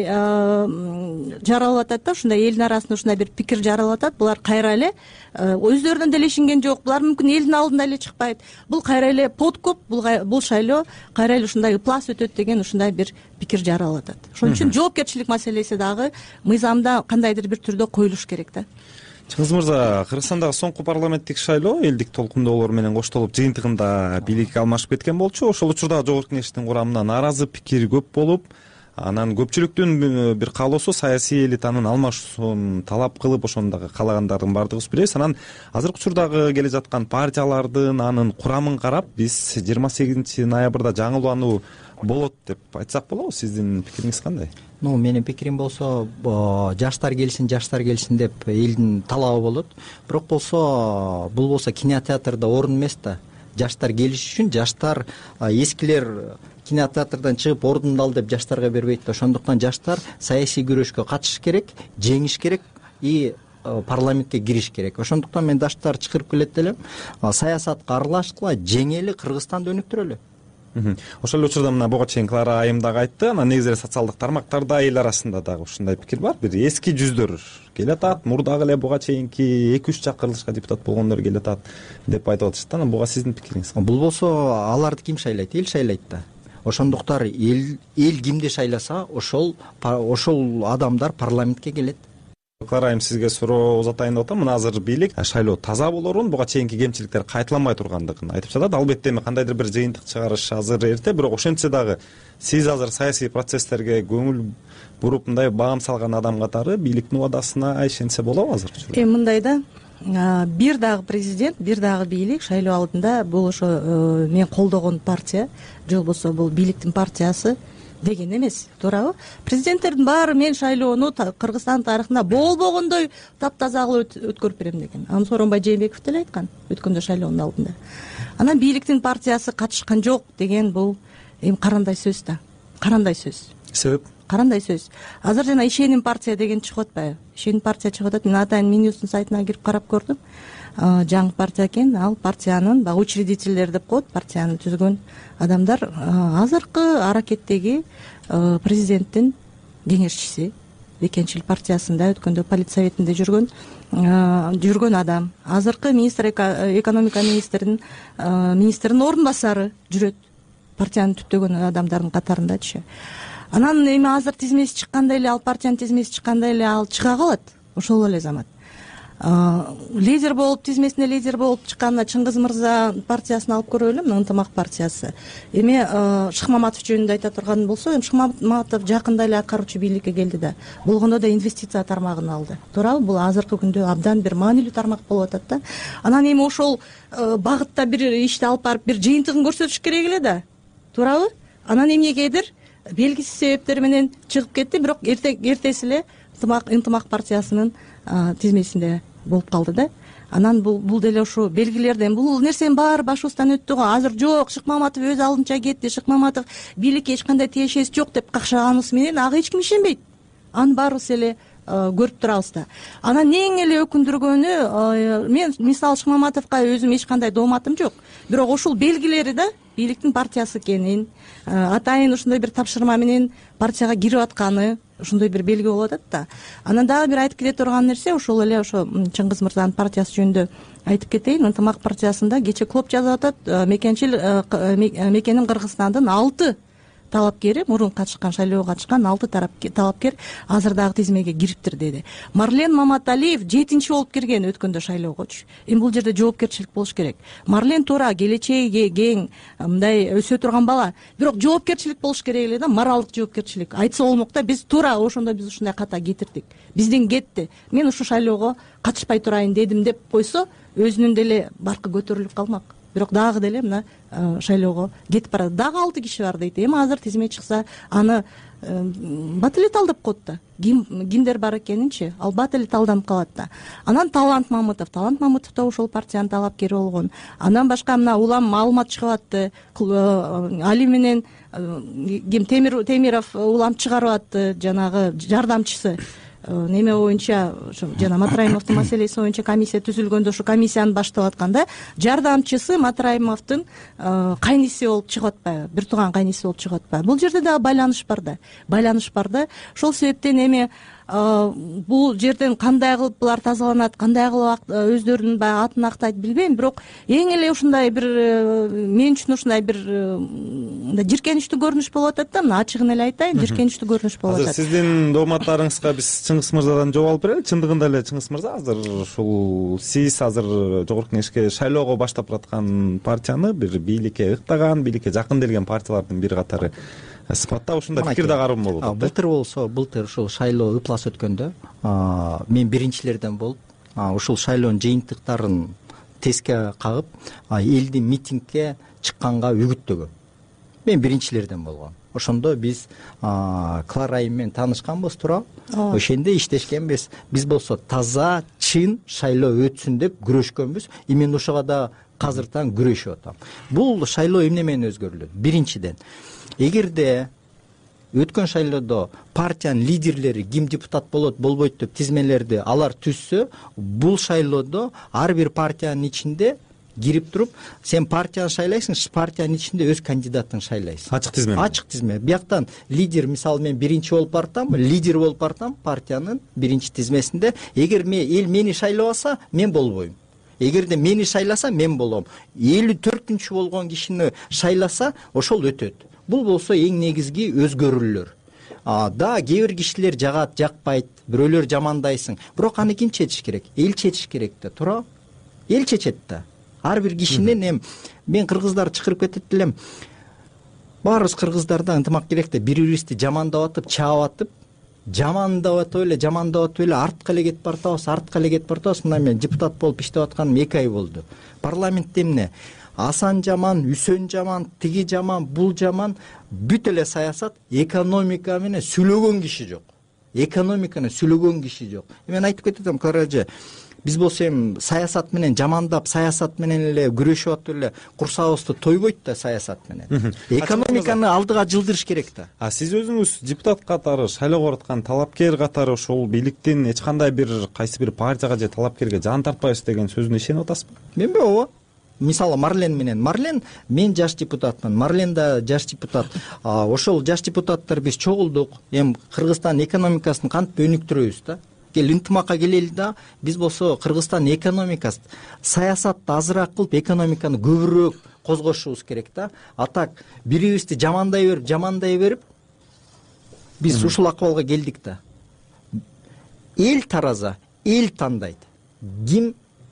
жаралып атат да, ушундай элдин арасында ушундай бир пикир жаралып атат. Булар кайра эле өздөрүнөн деле ишенген жок. Булар мүмкүн элдин алдында эле чыкпайт. Бул кайра эле подкоп, бул шайлоо кайра эле ушундай ыплас өтөт деген ушундай бир пикир жаралып атат. Ошон үчүн жоопкерчилик маселеси дагы мыйзамда кандайдыр бир түрдө коюлуш керек да. Чыңгыз мырза, Кыргызстандагы соңку парламенттик шайлоо элдик толкундоолор менен коштолуп жыйынтыгында бийлик алмашып кеткен болчу. Ошол учурда Жогорку Кеңештин курамына нааразы пикир көп болуп, анан көпчүлүктүн бир каалоосу саясий элитанын алмашуусун талап кылып, ошондогу каалагандардын баардыгыбыз билебиз. Анан азыркы учурдагы келе жаткан партиялардын анын курамын карап, биз жыйырма сегизинчи ноябрда жаңылануу болот деп айтсак болобу? Сиздин пикириңиз кандай? Ну, менин пикирим болсо, жаштар келсин, жаштар келсин деп элдин талабы болот. Бирок болсо, бул болсо кинотеатрда орун эмес да. Жаштар келиш үчүн жаштар эскилер кинотеатрдан чыгып ордунду ал деп жаштарга бербейт да. Ошондуктан жаштар саясий күрөшкө катышыш керек, жеңиш керек и парламентке кириш керек. Ошондуктан мен жаштар чакырып келет делем, саясатка аралашкыла, жеңели, Кыргызстанды өнүктүрөлү. Ошол эле учурда мына буга чейин Клара айым дагы айтты, анан негизи эле социалдык тармактарда эл арасында дагы ушундай пикир бар. Бир эски жүздөр келе атат, мурдагы эле буга чейинки эки үч чакырылышка депутат болгондор келе атат деп айтып атышты. Анан буга сиздин пикириңиз? Бул болсо аларды ким шайлайт? Эл шайлайт да. Ошондуктан эл эл кимди шайласа, ошол ошол адамдар парламентке келет. Клара айым, сизге суроо узатайын деп атам. Мына азыр бийлик шайлоо таза болорун, буга чейинки кемчиликтер кайталанбай тургандыгын айтып жатат. Албетте эми кандайдыр бир жыйынтык чыгарыш азыр эрте, бирок ошентсе дагы сиз азыр саясий процесстерге көңүл буруп мындай баам салган адам катары бийликтин убадасына ишенсе болобу азыр? Эми мындай да, бир дагы президент, бир дагы бийлик шайлоо алдында бул ошо мен колдогон партия же болбосо бул бийликтин партиясы деген эмес, туурабы? Президенттердин баары мен шайлоону Кыргызстан тарыхында болбогондой таптаза кылып өткөрүп берем деген. Аны Сооронбай Жээнбеков деле айткан өткөндө шайлоонун алдында. Анан бийликтин партиясы катышкан жок деген бул эми карандай сөз да. Карандай сөз. Себеп? Карандай сөз. Азыр жана Ишеним партия деген чыгып атпайбы? Ишеним партия чыгып атат. Мен атайын Минюстун сайтына кирип карап көрдүм. Жаңы партия экен. Ал партиянын баягы учредительдер деп коет, партияны түзгөн адамдар азыркы аракеттеги президенттин кеңешчиси, Бекенчил партиясында өткөндө политсоветинде жүргөн жүргөн адам. Азыркы министр экономика министринин министринин орун басары жүрөт. Партияны түптөгөн адамдардын катарындачы. Анан эми азыр тизмеси чыккандай эле, ал партиянын тизмеси чыккандай эле ал чыга калат. Ошол эле замат. Лидер болуп, тизмесине лидер болуп чыкканда Чыңгыз мырза партиясын алып көрөлү, Ынтымак партиясы. Эми Шыкмаматов жөнүндө айта турган болсо, эми Шыкмаматов жакында эле аткаруучу бийликке келди да. Болгондо да инвестиция тармагын алды. Туурабы? Бул азыркы күндө абдан бир маанилүү тармак болуп атат да. Анан эми ошол багытта бир ишти алып барып бир жыйынтыгын көрсөтүш керек эле да. Туурабы? Анан эмнегедир белгисиз себептер менен чыгып кетти, бирок эртеси эле Ынтымак партиясынын тизмесинде болуп калды да. Анан бул бул деле ошо белгилерден, бул нерсенин баары башыбыздан өттү го. Азыр жок, Шыкмаматов өз алдынча кетти, Шыкмаматов бийликке эч кандай тиешеси жок деп какшаганыбыз менен ага эч ким ишенбейт. Анын баарыбыз эле көрүп турабыз да. Анан эң эле өкүндүргөнү, мен мисалы Шыкмаматовго өзүм эч кандай дооматым жок, бирок ушул белгилери да бийликтин партиясы экенин, атайын ушундай бир тапшырма менен партияга кирип атканы ушундай бир белги болуп атат да. Анан дагы бир айтып кете турган нерсе, ошол эле ошо Чыңгыз мырзанын партиясы жөнүндө айтып кетейин. Ынтымак партиясында кече клоп жазып атат, Мекенчил Мекенин Кыргызстандын алты талапкери, мурун катышкан, шайлоого катышкан алты талапкер азыр дагы тизмеге кириптир деди. Марлен Маматалиев жетинчи болуп кирген өткөндө шайлоогочу. Эми бул жерде жоопкерчилик болуш керек. Марлен туура келечеги кең, мындай өсө турган бала, бирок жоопкерчилик болуш керек эле да, моралдык жоопкерчилик. Айтса болмок да, биз туура ошондо биз ушундай ката кетирдик. Бизден кетти. Мен ушу шайлоого катышпай турайын дедим деп койсо, өзүнүн деле баркы көтөрүлүп калмак. Бирок дагы деле мына шайлоого кетип барат. Дагы алты киши бар дейт. Эми азыр тизме чыкса, аны бат эле талдап коет да. Ким кимдер бар экенинчи, ал бат эле талданып калат да. Анан Талант Мамытов, Талант Мамытов да ошол партиянын талапкери болгон. Анан башка мына улам маалымат чыгып атты. Али менен ким Темиров улам чыгарып атты, жанагы жардамчысы. Неме боюнча жана Матраимовдун маселеси боюнча комиссия түзүлгөндө ушу комиссияны баштап атканда жардамчысы Матраимовдун кайниси болуп чыгып атпайбы, бир тууган кайниси болуп чыгып атпайбы. Бул жерде дагы байланыш бар да. Байланыш бар да. Ошол себептен эми бул жерден кандай кылып булар тазаланат, кандай кылып өздөрүнүн баягы атын актайт билбейм, бирок эң эле ушундай бир мен үчүн ушундай бир жиркеничтүү көрүнүш болуп атат да. Мына ачыгын эле айтайын, жиркеничтүү көрүнүш болуп атат. Азыр сиздин дооматтарыңызга биз Чыңгыз мырзадан жооп алып берели. Чындыгында эле Чыңгыз мырза, азыр ушул сиз азыр жогорку кеңешке шайлоого баштап бараткан партияны бир бийликке ыктаган, бийликке жакын келген партиялардын бир катары сыпаттап ушундай пикир да карым болуп атат. Былтыр болсо, былтыр ушул шайлоо ыплас өткөндө мен биринчилерден болуп, ушул шайлоонун жыйынтыктарын теске кагып, элди митингге чыкканга үгүттөгөн. Мен биринчилерден болгом. Ошондо биз Клара айым менен таанышканбыз туура. Ошондо иштешкенбиз. Биз болсо таза, чын шайлоо өтсүн деп күрөшкөнбүз. Именно ошого да азыртан күрөшүп атам. Бул шайлоо эмне менен өзгөрүлөт? Биринчиден, эгерде өткөн шайлоодо партиянын лидерлери ким депутат болот, болбойт деп тизмелерди алар түзсө, бул шайлоодо ар бир партиянын ичинде кирип туруп, сен партияны шайлайсың, партиянын ичинде өз кандидатыңды шайлайсың. Ачык тизме. Ачык тизме. Бияктан лидер, мисалы мен биринчи болуп бартам, лидер болуп бартам партиянын биринчи тизмесинде. Эгер эл мени шайлабаса, мен болбойм. Эгерде мени шайласа, мен болом. элүү төртүнчү болгон кишини шайласа, ошол өтөт. Бул болсо эң негизги өзгөрүүлөр. Да, кээ бир кишилер жагат, жакпайт, бирөөлөр жамандайсың. Бирок аны ким чечиш керек? Эл чечиш керек да, туура? Эл чечет да. Ар бир кишинен эм мен кыргыздар чакырып кетет элем. Баарыбыз кыргыздарда ынтымак керек да, бири-бирибизди жамандап атып, чаап атып, жамандап атып эле, жамандап атып эле артка эле кетип бартабыз, артка эле кетип бартабыз. Мына мен депутат болуп иштеп атканым эки ай болду. Парламентте эмне? Асан жаман, Үсөн жаман, тиги жаман, бул жаман, бүт эле саясат, экономика менен сүйлөгөн киши жок. Экономиканы сүйлөгөн киши жок. Мен айтып кетем, Каражы, биз болсо эми саясат менен жамандап, саясат менен эле күрөшүп атып эле курсагыбызды тойбойт да саясат менен. Экономиканы алдыга жылдырыш керек да. А сиз өзүңүз депутат катары, шайлоого бараткан талапкер катары ошол бийликтин эч кандай бир кайсы бир партияга же талапкерге жан тартпайбыз деген сөзүнө ишенип атасызбы? Менби ооба. Мисалы Марлен менен. Марлен мен жаш депутатмын. Марлен да жаш депутат. Ошол жаш депутаттар биз чогулдук. Эми Кыргызстан экономикасын кантип өнүктүрөбүз да? Кел ынтымакка келели да. Биз болсо Кыргызстан экономикасы, саясатты азыраак кылып, экономиканы көбүрөөк козгошубуз керек да. А так бирибизди жамандай берип, жамандай берип биз ушул акыбалга келдик да. Эл тараза, эл тандайт. Ким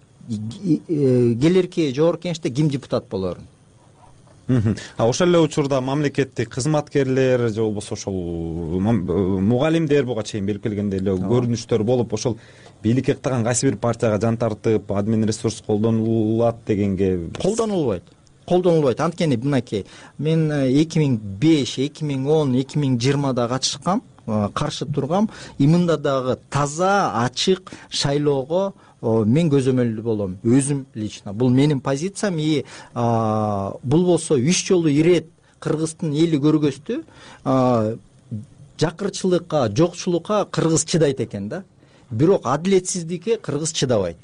келерки жогорку кеңеште ким депутат болорун. А ошол эле учурда мамлекеттик кызматкерлер же болбосо ошол мугалимдер буга чейин берип келгенде эле көрүнүштөр болуп, ошол бийликке ыктаган кайсы бир партияга жан тартып, админ ресурс колдонулат дегенге колдонулбайт. Колдонулбайт. Анткени мынакей, мен эки миң беш, эки миң он, эки миң жыйырмада катышкам, каршы тургам. Имында дагы таза, ачык шайлоого мен көзөмөлдүү болом, өзүм лично. Бул менин позициям. И бул болсо үч жолу ирет Кыргыздын эли көргөздү. Жакырчылыкка, жокчулукка кыргыз чыдайт экен да. Бирок адилетсиздикке кыргыз чыдабайт.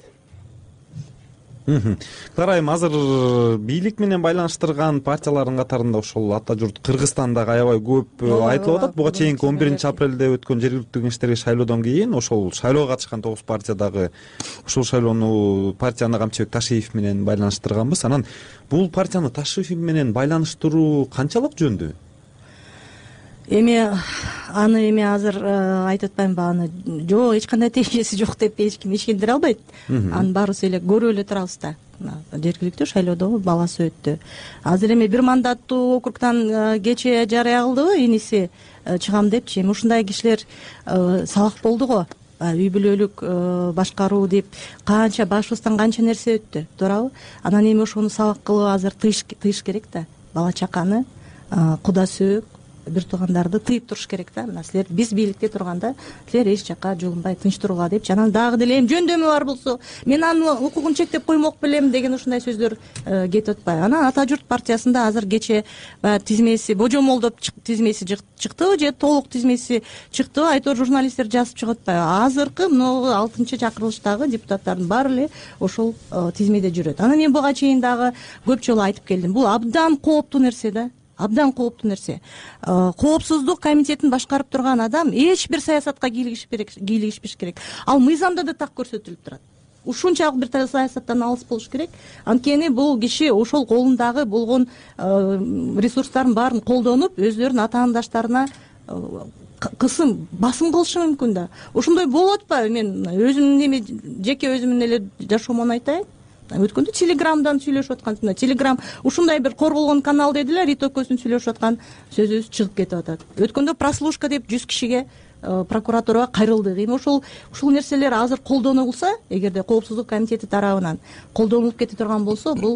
Карайм, азыр бийлик менен байланыштырган партиялардын катарында ошол ата журт Кыргызстанда аябай көп айтылып атат. Буга чейинки он биринчи апрелде өткөн жергиликтүү кеңештерге шайлоодон кийин ошол шайлоого катышкан тогуз партиядагы ушул шайлоону партияны Камчыбек Ташиев менен байланыштырганбыз. Анан бул партияны Ташиев менен байланыштыруу канчалык жөндүү? эми аны эми азыр айтып атпаймынбы, аны жок, эч кандай тиешеси жок деп эч ким ишендире албайт. Анын баарыбыз эле көрүп эле турабыз да. Жергиликтүү шайлоодо баласы өттү. Азыр эми бир мандаттуу округдан кечээ жарыя кылдыбы, иниси чыгам депчи. Эми ушундай кишилер сабак болду го. Үй бүлөлүк башкаруу деп канча башыбыздан канча нерсе өттү, туурабы? Анан эми ошону сабак кылып азыр тыйыш керек да. Бала чаканы, куда сөөк, бир туугандарды тыйып туруш керек да. Мына силер биз бийликте турганда силер эч жака жолунбай тынч тургула депчи. Анан дагы деле эми жөндөмү бар болсо мен анын укугун чектеп коймок белем деген ушундай сөздөр кетип атпайбы? Анан Ата журт партиясында азыр кечээ баягы тизмеси божомолдоп тизмеси чыктыбы же толук тизмеси чыктыбы? Айтор журналисттер жазып чыгып атпайбы? Азыркы могу алтынчы чакырылыштагы депутаттардын баары эле ошол тизмеде жүрөт. Анан мен буга чейин дагы көп жолу айтып келдим. Бул абдан кооптуу нерсе да. Абдан кооптуу нерсе. Коопсуздук комитетин башкарып турган адам эч бир саясатка кийлигишпеш керек. Ал мыйзамда да так көрсөтүлүп турат. Ушунчалык бир саясаттан алыс болуш керек. Анткени бул киши ошол колундагы болгон ресурстардын баарын колдонуп, өздөрүнүн атаандаштарына кысым, басым кылышы мүмкүн да. Ошондой болуп атпайбы? Мен өзүмдүн эми жеке өзүмдүн эле жашоомон айтайын. Өткөндө Телеграмдан сүйлөшүп аткан, Телеграм ушундай бир корголгон канал дедилер, Рит экөөсүн сүйлөшүп аткан сөзүбүз чыгып кетип атат. Өткөндө прослушка деп жүз кишиге прокуратурага кайрылдык. Эми ошол ушул нерселер азыр колдонулса, эгерде коопсуздук комитети тарабынан колдонулуп кете турган болсо, бул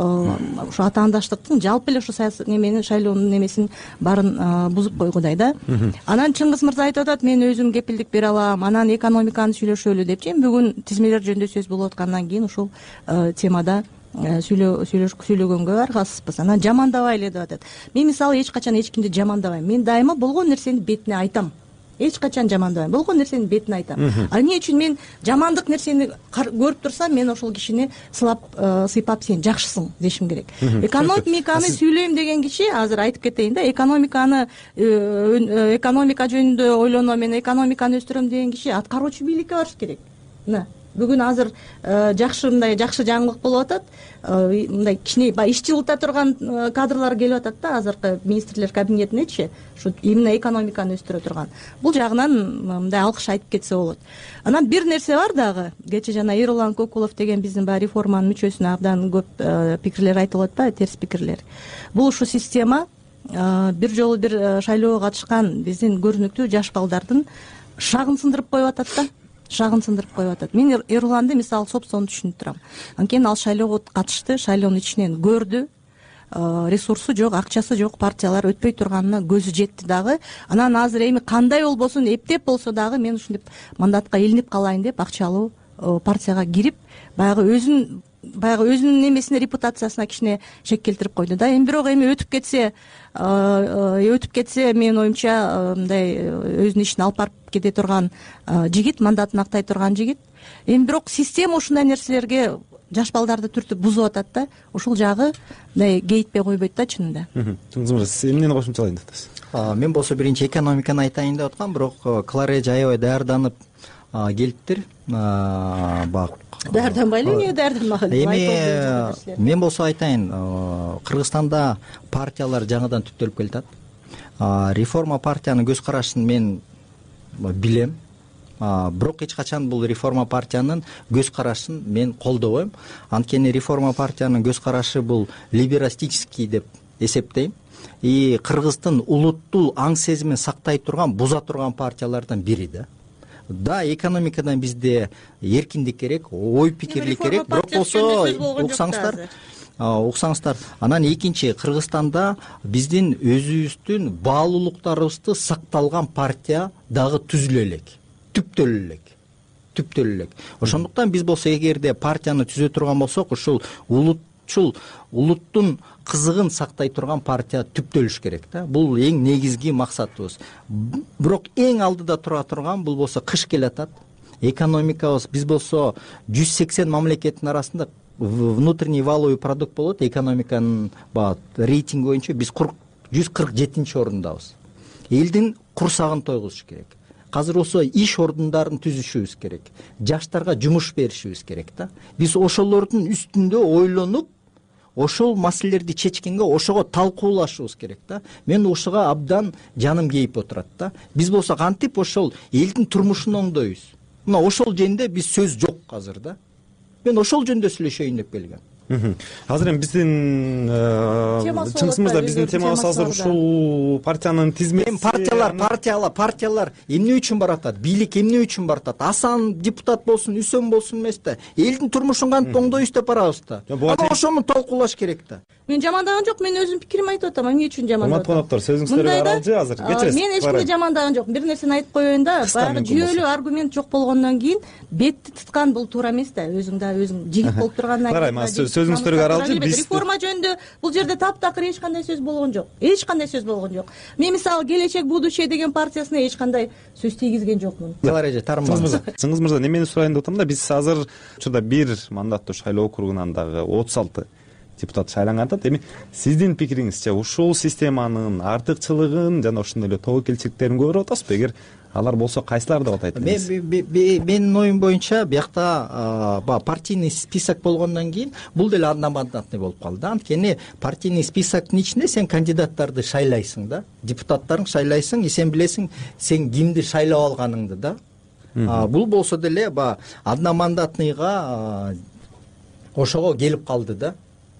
ушу атаандаштыктын жалпы эле ушу саясий неменин, шайлоонун немесин баарын бузуп койгудай да. Анан Чыңгыз мырза айтып атат, мен өзүм кепилдик бере алам, анан экономиканы сүйлөшөлү депчи. Эми бүгүн тизмелер жөнүндө сөз болуп аткандан кийин ушул темада сүйлөгөнгө аргасызбыз. Анан жамандабайлы деп атат. Мен мисалы эч качан эч кимди жамандабайм. Мен дайыма болгон нерсени бетине айтам. Эч качан жамандабайм. Болгон нерсени бетине айтам. А эмне үчүн мен жамандык нерсени көрүп турсам, мен ошол кишини сылап, сыйпап сен жакшысың дешим керек. Экономиканы сүйлөйм деген киши, азыр айтып кетейин да, экономиканы экономика жөнүндө ойлоном, мен экономиканы өстүрөм деген киши аткаруучу бийликке барыш керек. Мына бүгүн азыр жакшы мындай жакшы жаңылык болуп атат. Мындай кичине иш жылыта турган кадрлар келип атат да, азыркы министрлер кабинетинечи, ушу именно экономиканы өстүрө турган. Бул жагынан мындай алкыш айтып кетсе болот. Анан бир нерсе бар дагы. Кече жана Эрлан Кокулов деген биздин баягы реформанын мүчөсүнө абдан көп пикирлер айтылып атпайбы, терс пикирлер. Бул ушу система бир жолу бир шайлоого катышкан биздин көрүнүктүү жаш балдардын шагын сындырып коюп атат да. Шагын сындырып коюп атат. Мен Эрланды мисалы собственно түшүнүп турам. Анткени ал шайлоого катышты, шайлоонун ичинен көрдү, ресурсу жок, акчасы жок, партиялар өтпөй турганына көзү жетти дагы. Анан азыр эми кандай болбосун, эптеп болсо дагы мен ушинтип мандатка илинип калайын деп акчалуу партияга кирип, баягы өзүн баягы өзүнүн немесине, репутациясына кичине шек келтирип койду да. Эми бирок эми өтүп кетсе, өтүп кетсе, менин оюмча мындай өзүнүн ишин алып барып кете турган жигит, мандатын актай турган жигит. Эми бирок система ушундай нерселерге жаш балдарды түртүп бузуп атат да. Ушул жагы мындай кейитпей койбойт да чынында. Чыңгыз мырза, сиз эмнени кошумчалайын деп атасыз? Мен болсо биринчи экономиканы айтайын деп аткам, бирок Клара эже аябай даярданып келиптир. Бак даярданбай эле эмне даярданбаган? Эми мен болсо айтайын, Кыргызстанда партиялар жаңыдан түптөлүп келатат. Реформа партиянын көз карашын мен билем. Бирок эч качан бул реформа партиянын көз карашын мен колдобойм. Анткени реформа партиянын көз карашы бул либералистический деп эсептейм. И Кыргыздын улуттул аң сезимин сактай турган, буза турган партиялардан бири да. Да, экономикадан бизде эркиндик керек, ой пикирлик керек, бирок болсо уксаңыздар, уксаңыздар. Анан экинчи, Кыргызстанда биздин өзүбүздүн баалуулуктарыбызды сакталган партия дагы түзүлө элек, түптөлө элек, түптөлө элек. Ошондуктан биз болсо эгерде партияны түзө турган болсок, ушул улутчул, улуттун кызыгын сактай турган партия түптөлүш керек да. Бул эң негизги максатыбыз. Бирок эң алдыда тура турган бул болсо кыш келатат. Экономикабыз, биз болсо жүз сексен мамлекеттин арасында внутренний валовый продукт болот, экономиканын рейтинги боюнча биз жүз кырк жетинчи орундабыз. Элдин курсагын тойгузуш керек. Азыр болсо иш ордундарын түзүшүбүз керек. Жаштарга жумуш беришибиз керек да. Биз ошолордун үстүндө ойлонуп, ошол маселелерди чечкенге ошого талкуулашыбыз керек да. Мен ошого абдан жаным кейип отурат да. Биз болсо кантип ошол элдин турмушун оңдойбуз. Мына ошол жөнүндө биз сөз жок азыр да. Мен ошол жөнүндө сүйлөшөйүн деп келгем. Азыр эми биздин чындыгында биздин темабыз азыр ушул партиянын тизмеси. Эми партиялар, партиялар, партиялар эмне үчүн баратат? Бийлик эмне үчүн баратат? Асан депутат болсун, Үсөн болсун эмес да. Элдин турмушун кантип оңдойбуз деп барабыз да. Ана ошону талкуулаш керек да. Мен жамандаган жок, мен өзүм пикиримди айтып атам. Эмне үчүн жамандап атам? Урматтуу сөзүңүздөргө аралжы азыр. Кечиресиз. Мен эч кимди жамандаган жокмун. Бир нерсени айтып коеюн да. Баягы жүйөлүү аргумент жок болгондон кийин бетти туткан бул туура эмес да. Өзүң да өзүң жигит болуп тургандан кийин сөзүңүздөргө аралжы. Реформа жөнүндө бул жерде таптакыр эч кандай сөз болгон жок. Эч кандай сөз болгон жок. Мен мисалы Келечек будущее деген партиясына эч кандай сөз тийгизген жокмун. Чыңгыз мырза, немени сурайын деп атам да, биз азыр учурда бир мандаттуу шайлоо округунан дагы отуз алты депутат шайланган атат. Эми сиздин пикириңизче ушул системанын артыкчылыгын жана ошондой эле тобокелчиликтерин көрүп атасызбы? Эгер алар болсо кайсылар деп атайт элеңиз? Менин оюм боюнча биякта партийный список болгондон кийин бул деле одномандатный болуп калды. Анткени партийный списоктун ичинде сен кандидаттарды шайлайсың да, депутаттарын шайлайсың, сен билесиң сен кимди шайлап алганыңды да. Бул болсо деле ба одномандатныйга ошого келип калды да.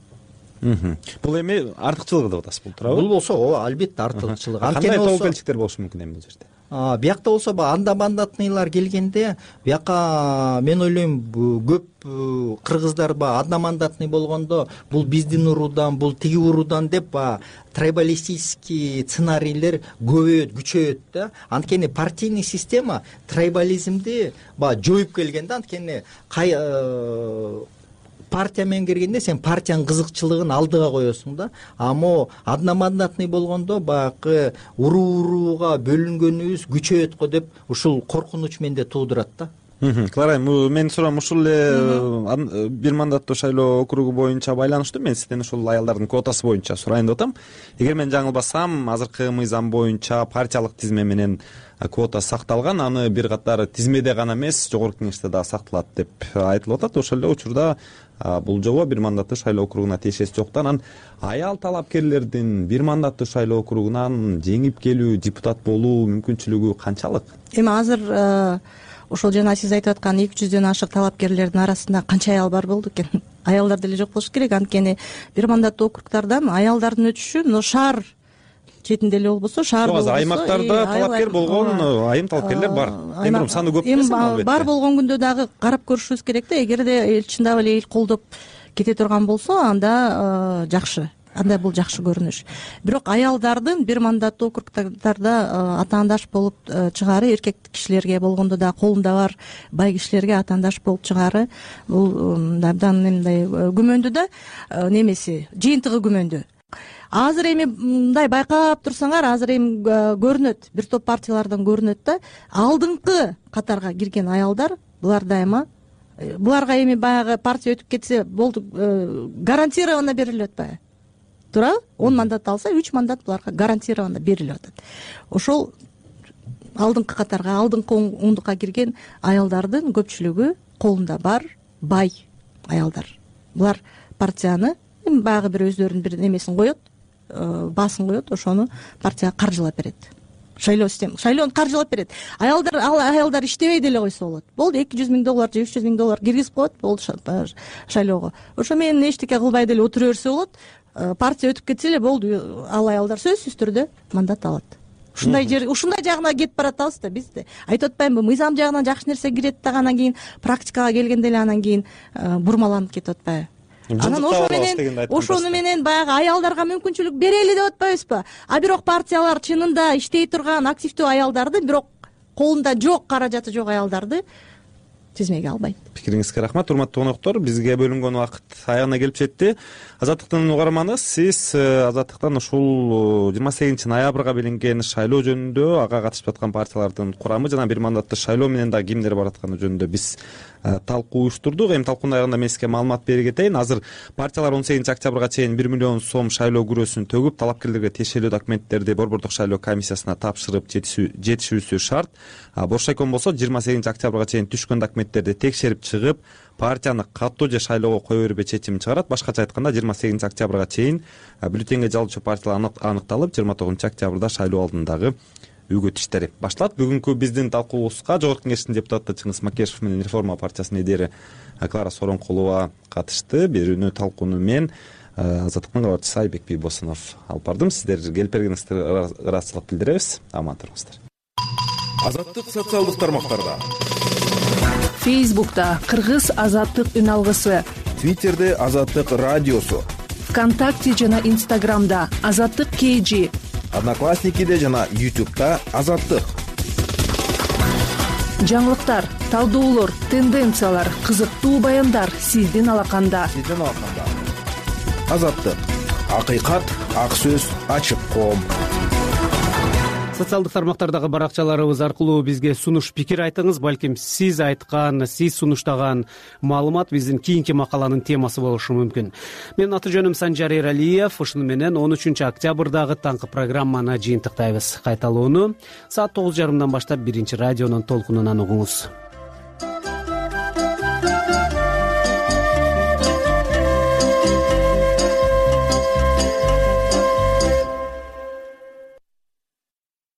Бул эми артыкчылыгы деп атасыз, бул туурабы? Бул болсо ооба, албетте артыкчылыгы. Кандай тобокелчиликтер болушу мүмкүн эми бул жерде? Биякта болсо баягы одномандатныйлар келгенде, бияка мен ойлойм көп кыргыздар баягы одномандатный болгондо бул биздин уруудан, бул тиги уруудан деп баягы трайбалистический сценарийлер көбөйөт, күчөйөт да. Анткени партийный система трайбализмди баягы жоюп келген да. Анткени кай партия менен киргенде сен партиянын кызыкчылыгын алдыга коесуң да. Ама одномандатный болгондо баягы уруу-урууга бөлүнгөнүбүз күчөйөт го деп ушул коркунуч менде туудурат да. Клара, менин суроом ушул эле бир мандаттуу шайлоо округу боюнча байланыштуу. Мен сизден ушул аялдардын квотасы боюнча сурайын деп атам. Эгер мен жаңылбасам, азыркы мыйзам боюнча партиялык тизме менен квота сакталган, аны бир катар тизмеде гана эмес, жогорку кеңеште дагы сакталат деп айтылып атат. Ошол эле учурда бул жобо бир мандаттуу шайлоо округуна тиешеси жок да. Анан аял талапкерлердин бир мандаттуу шайлоо округунан жеңип келүү, депутат болуу мүмкүнчүлүгү канчалык? Эми азыр ошол жана сиз айтып аткан эки жүздөн ашык талапкерлердин арасында канча аял бар болду экен? Аялдар деле жок болуш керек. Анткени бир мандаттуу округдардан аялдардын өтүшү мына шаар четинде эле болбосо, шаар болбосо, азыр аймактарда талапкер болгон айым талапкерлер бар. Эми саны көп эмес албетте. Бар болгон күндө дагы карап көрүшүбүз керек да. Эгерде чындап эле эл колдоп кете турган болсо, анда жакшы. Анда бул жакшы көрүнүш. Бирок аялдардын бир мандаттуу округдарда атаандаш болуп чыгары, эркек кишилерге болгондо да колунда бар бай кишилерге атаандаш болуп чыгары, бул абдан мындай күмөндүү да, немеси, жыйынтыгы күмөндүү. Азыр эми мындай байкап турсаңар, азыр эми көрүнөт, бир топ партиялардан көрүнөт да, алдыңкы катарга кирген аялдар, булар дайыма, буларга эми баягы партия өтүп кетсе болду, гарантированно берилип атпайбы? Туура, он мандат алса, үч мандат буларга гарантированно берилип атат. Ошол алдыңкы катарга, алдыңкы ондукка кирген аялдардын көпчүлүгү колунда бар бай аялдар. Булар партияны эми баягы бир өздөрүнүн бир немесин коет, баасын коет, ошону партияга каржылап берет. Шайлоо система, шайлоону каржылап берет. Аялдар, ал аялдар иштебей деле койсо болот. Болду, эки жүз миң доллар же үч жүз миң доллар киргизип коет, болду шайлоого. Ошо менен эчтеке кылбай деле отура берсе болот. Партия өтүп кетсе эле болду, ал аялдар сөзсүз түрдө мандат алат. Ушундай жер, ушундай жагына кетип баратабыз да биз да. Айтып атпаймынбы, мыйзам жагынан жакшы нерсе кирет да, анан кийин практикага келгенде эле анан кийин бурмаланып кетип атпайбы? Анан ошо менен, ошону менен баягы аялдарга мүмкүнчүлүк берели деп атпайбызбы? А бирок партиялар чынында иштей турган активдүү аялдарды, бирок колунда жок, каражаты жок аялдарды тизмеге албайт. Пикириңизге рахмат. Урматтуу коноктор, бизге бөлүнгөн убакыт аягына келип жетти. Азаттыктын угарманы, сиз Азаттыктан ушул жыйырма сегизинчи ноябрга белинген шайлоо жөнүндө, ага катышып аткан партиялардын курамы жана бир мандаттуу шайлоо менен дагы кимдер баратканы жөнүндө биз талкуу уюштурдук. Эми талкуунун аягында мен сизге маалымат бере кетейин. Азыр партиялар он сегизинчи октябрга чейин бир миллион сом шайлоо күрөөсүн төгүп, талапкерлерге тиешелүү документтерди борбордук шайлоо комиссиясына тапшырып жетишүүсү шарт. Боршайком болсо жыйырма сегизинчи октябрга чейин түшкөн документтерди текшерип чыгып, партияны каттуу же шайлоого кое бербей чечимин чыгарат. Башкача айтканда жыйырма сегизинчи октябрга чейин бюллетенге жалуучу партиялар аныкталып, жыйырма тогузунчу октябрда шайлоо алдындагы үгүт иштери башталат. Бүгүнкү биздин талкуубузга Жогорку Кеңештин депутаты Чыңгыз Макешев менен Реформа партиясынын лидери Клара Соронкулова катышты. Берүүнү талкууну мен Азаттыктын кабарчысы Айбек Бийбосунов алып бардым. Сиздер келип бергениңиздерге ыраазычылык билдиребиз. Аман туруңуздар. Азаттык социалдык тармактарда: Фейсбукта Кыргыз Азаттык үн алгысы, Твиттерде Азаттык радиосу, ВКонтакте жана Инстаграмда Азаттык КЖ, Одноклассникиде жана Ютубта Азаттык. Жаңылыктар, талдоолор, тенденциялар, кызыктуу баяндар сиздин алаканда. Сиздин алаканда. Азаттык. Акыйкат, ак сөз, ачык коом. Социалдык тармактардагы баракчаларыбыз аркылуу бизге сунуш пикир айтыңыз. Балким сиз айткан, сиз сунуштаган маалымат биздин кийинки макаланын темасы болушу мүмкүн. Менин аты жөнүм Санжар Эралиев. Ушуну менен он үчүнчү октябрдагы таңкы программаны жыйынтыктайбыз. Кайталоону саат тогуз жарымдан баштап биринчи радионун толкунунан угуңуз.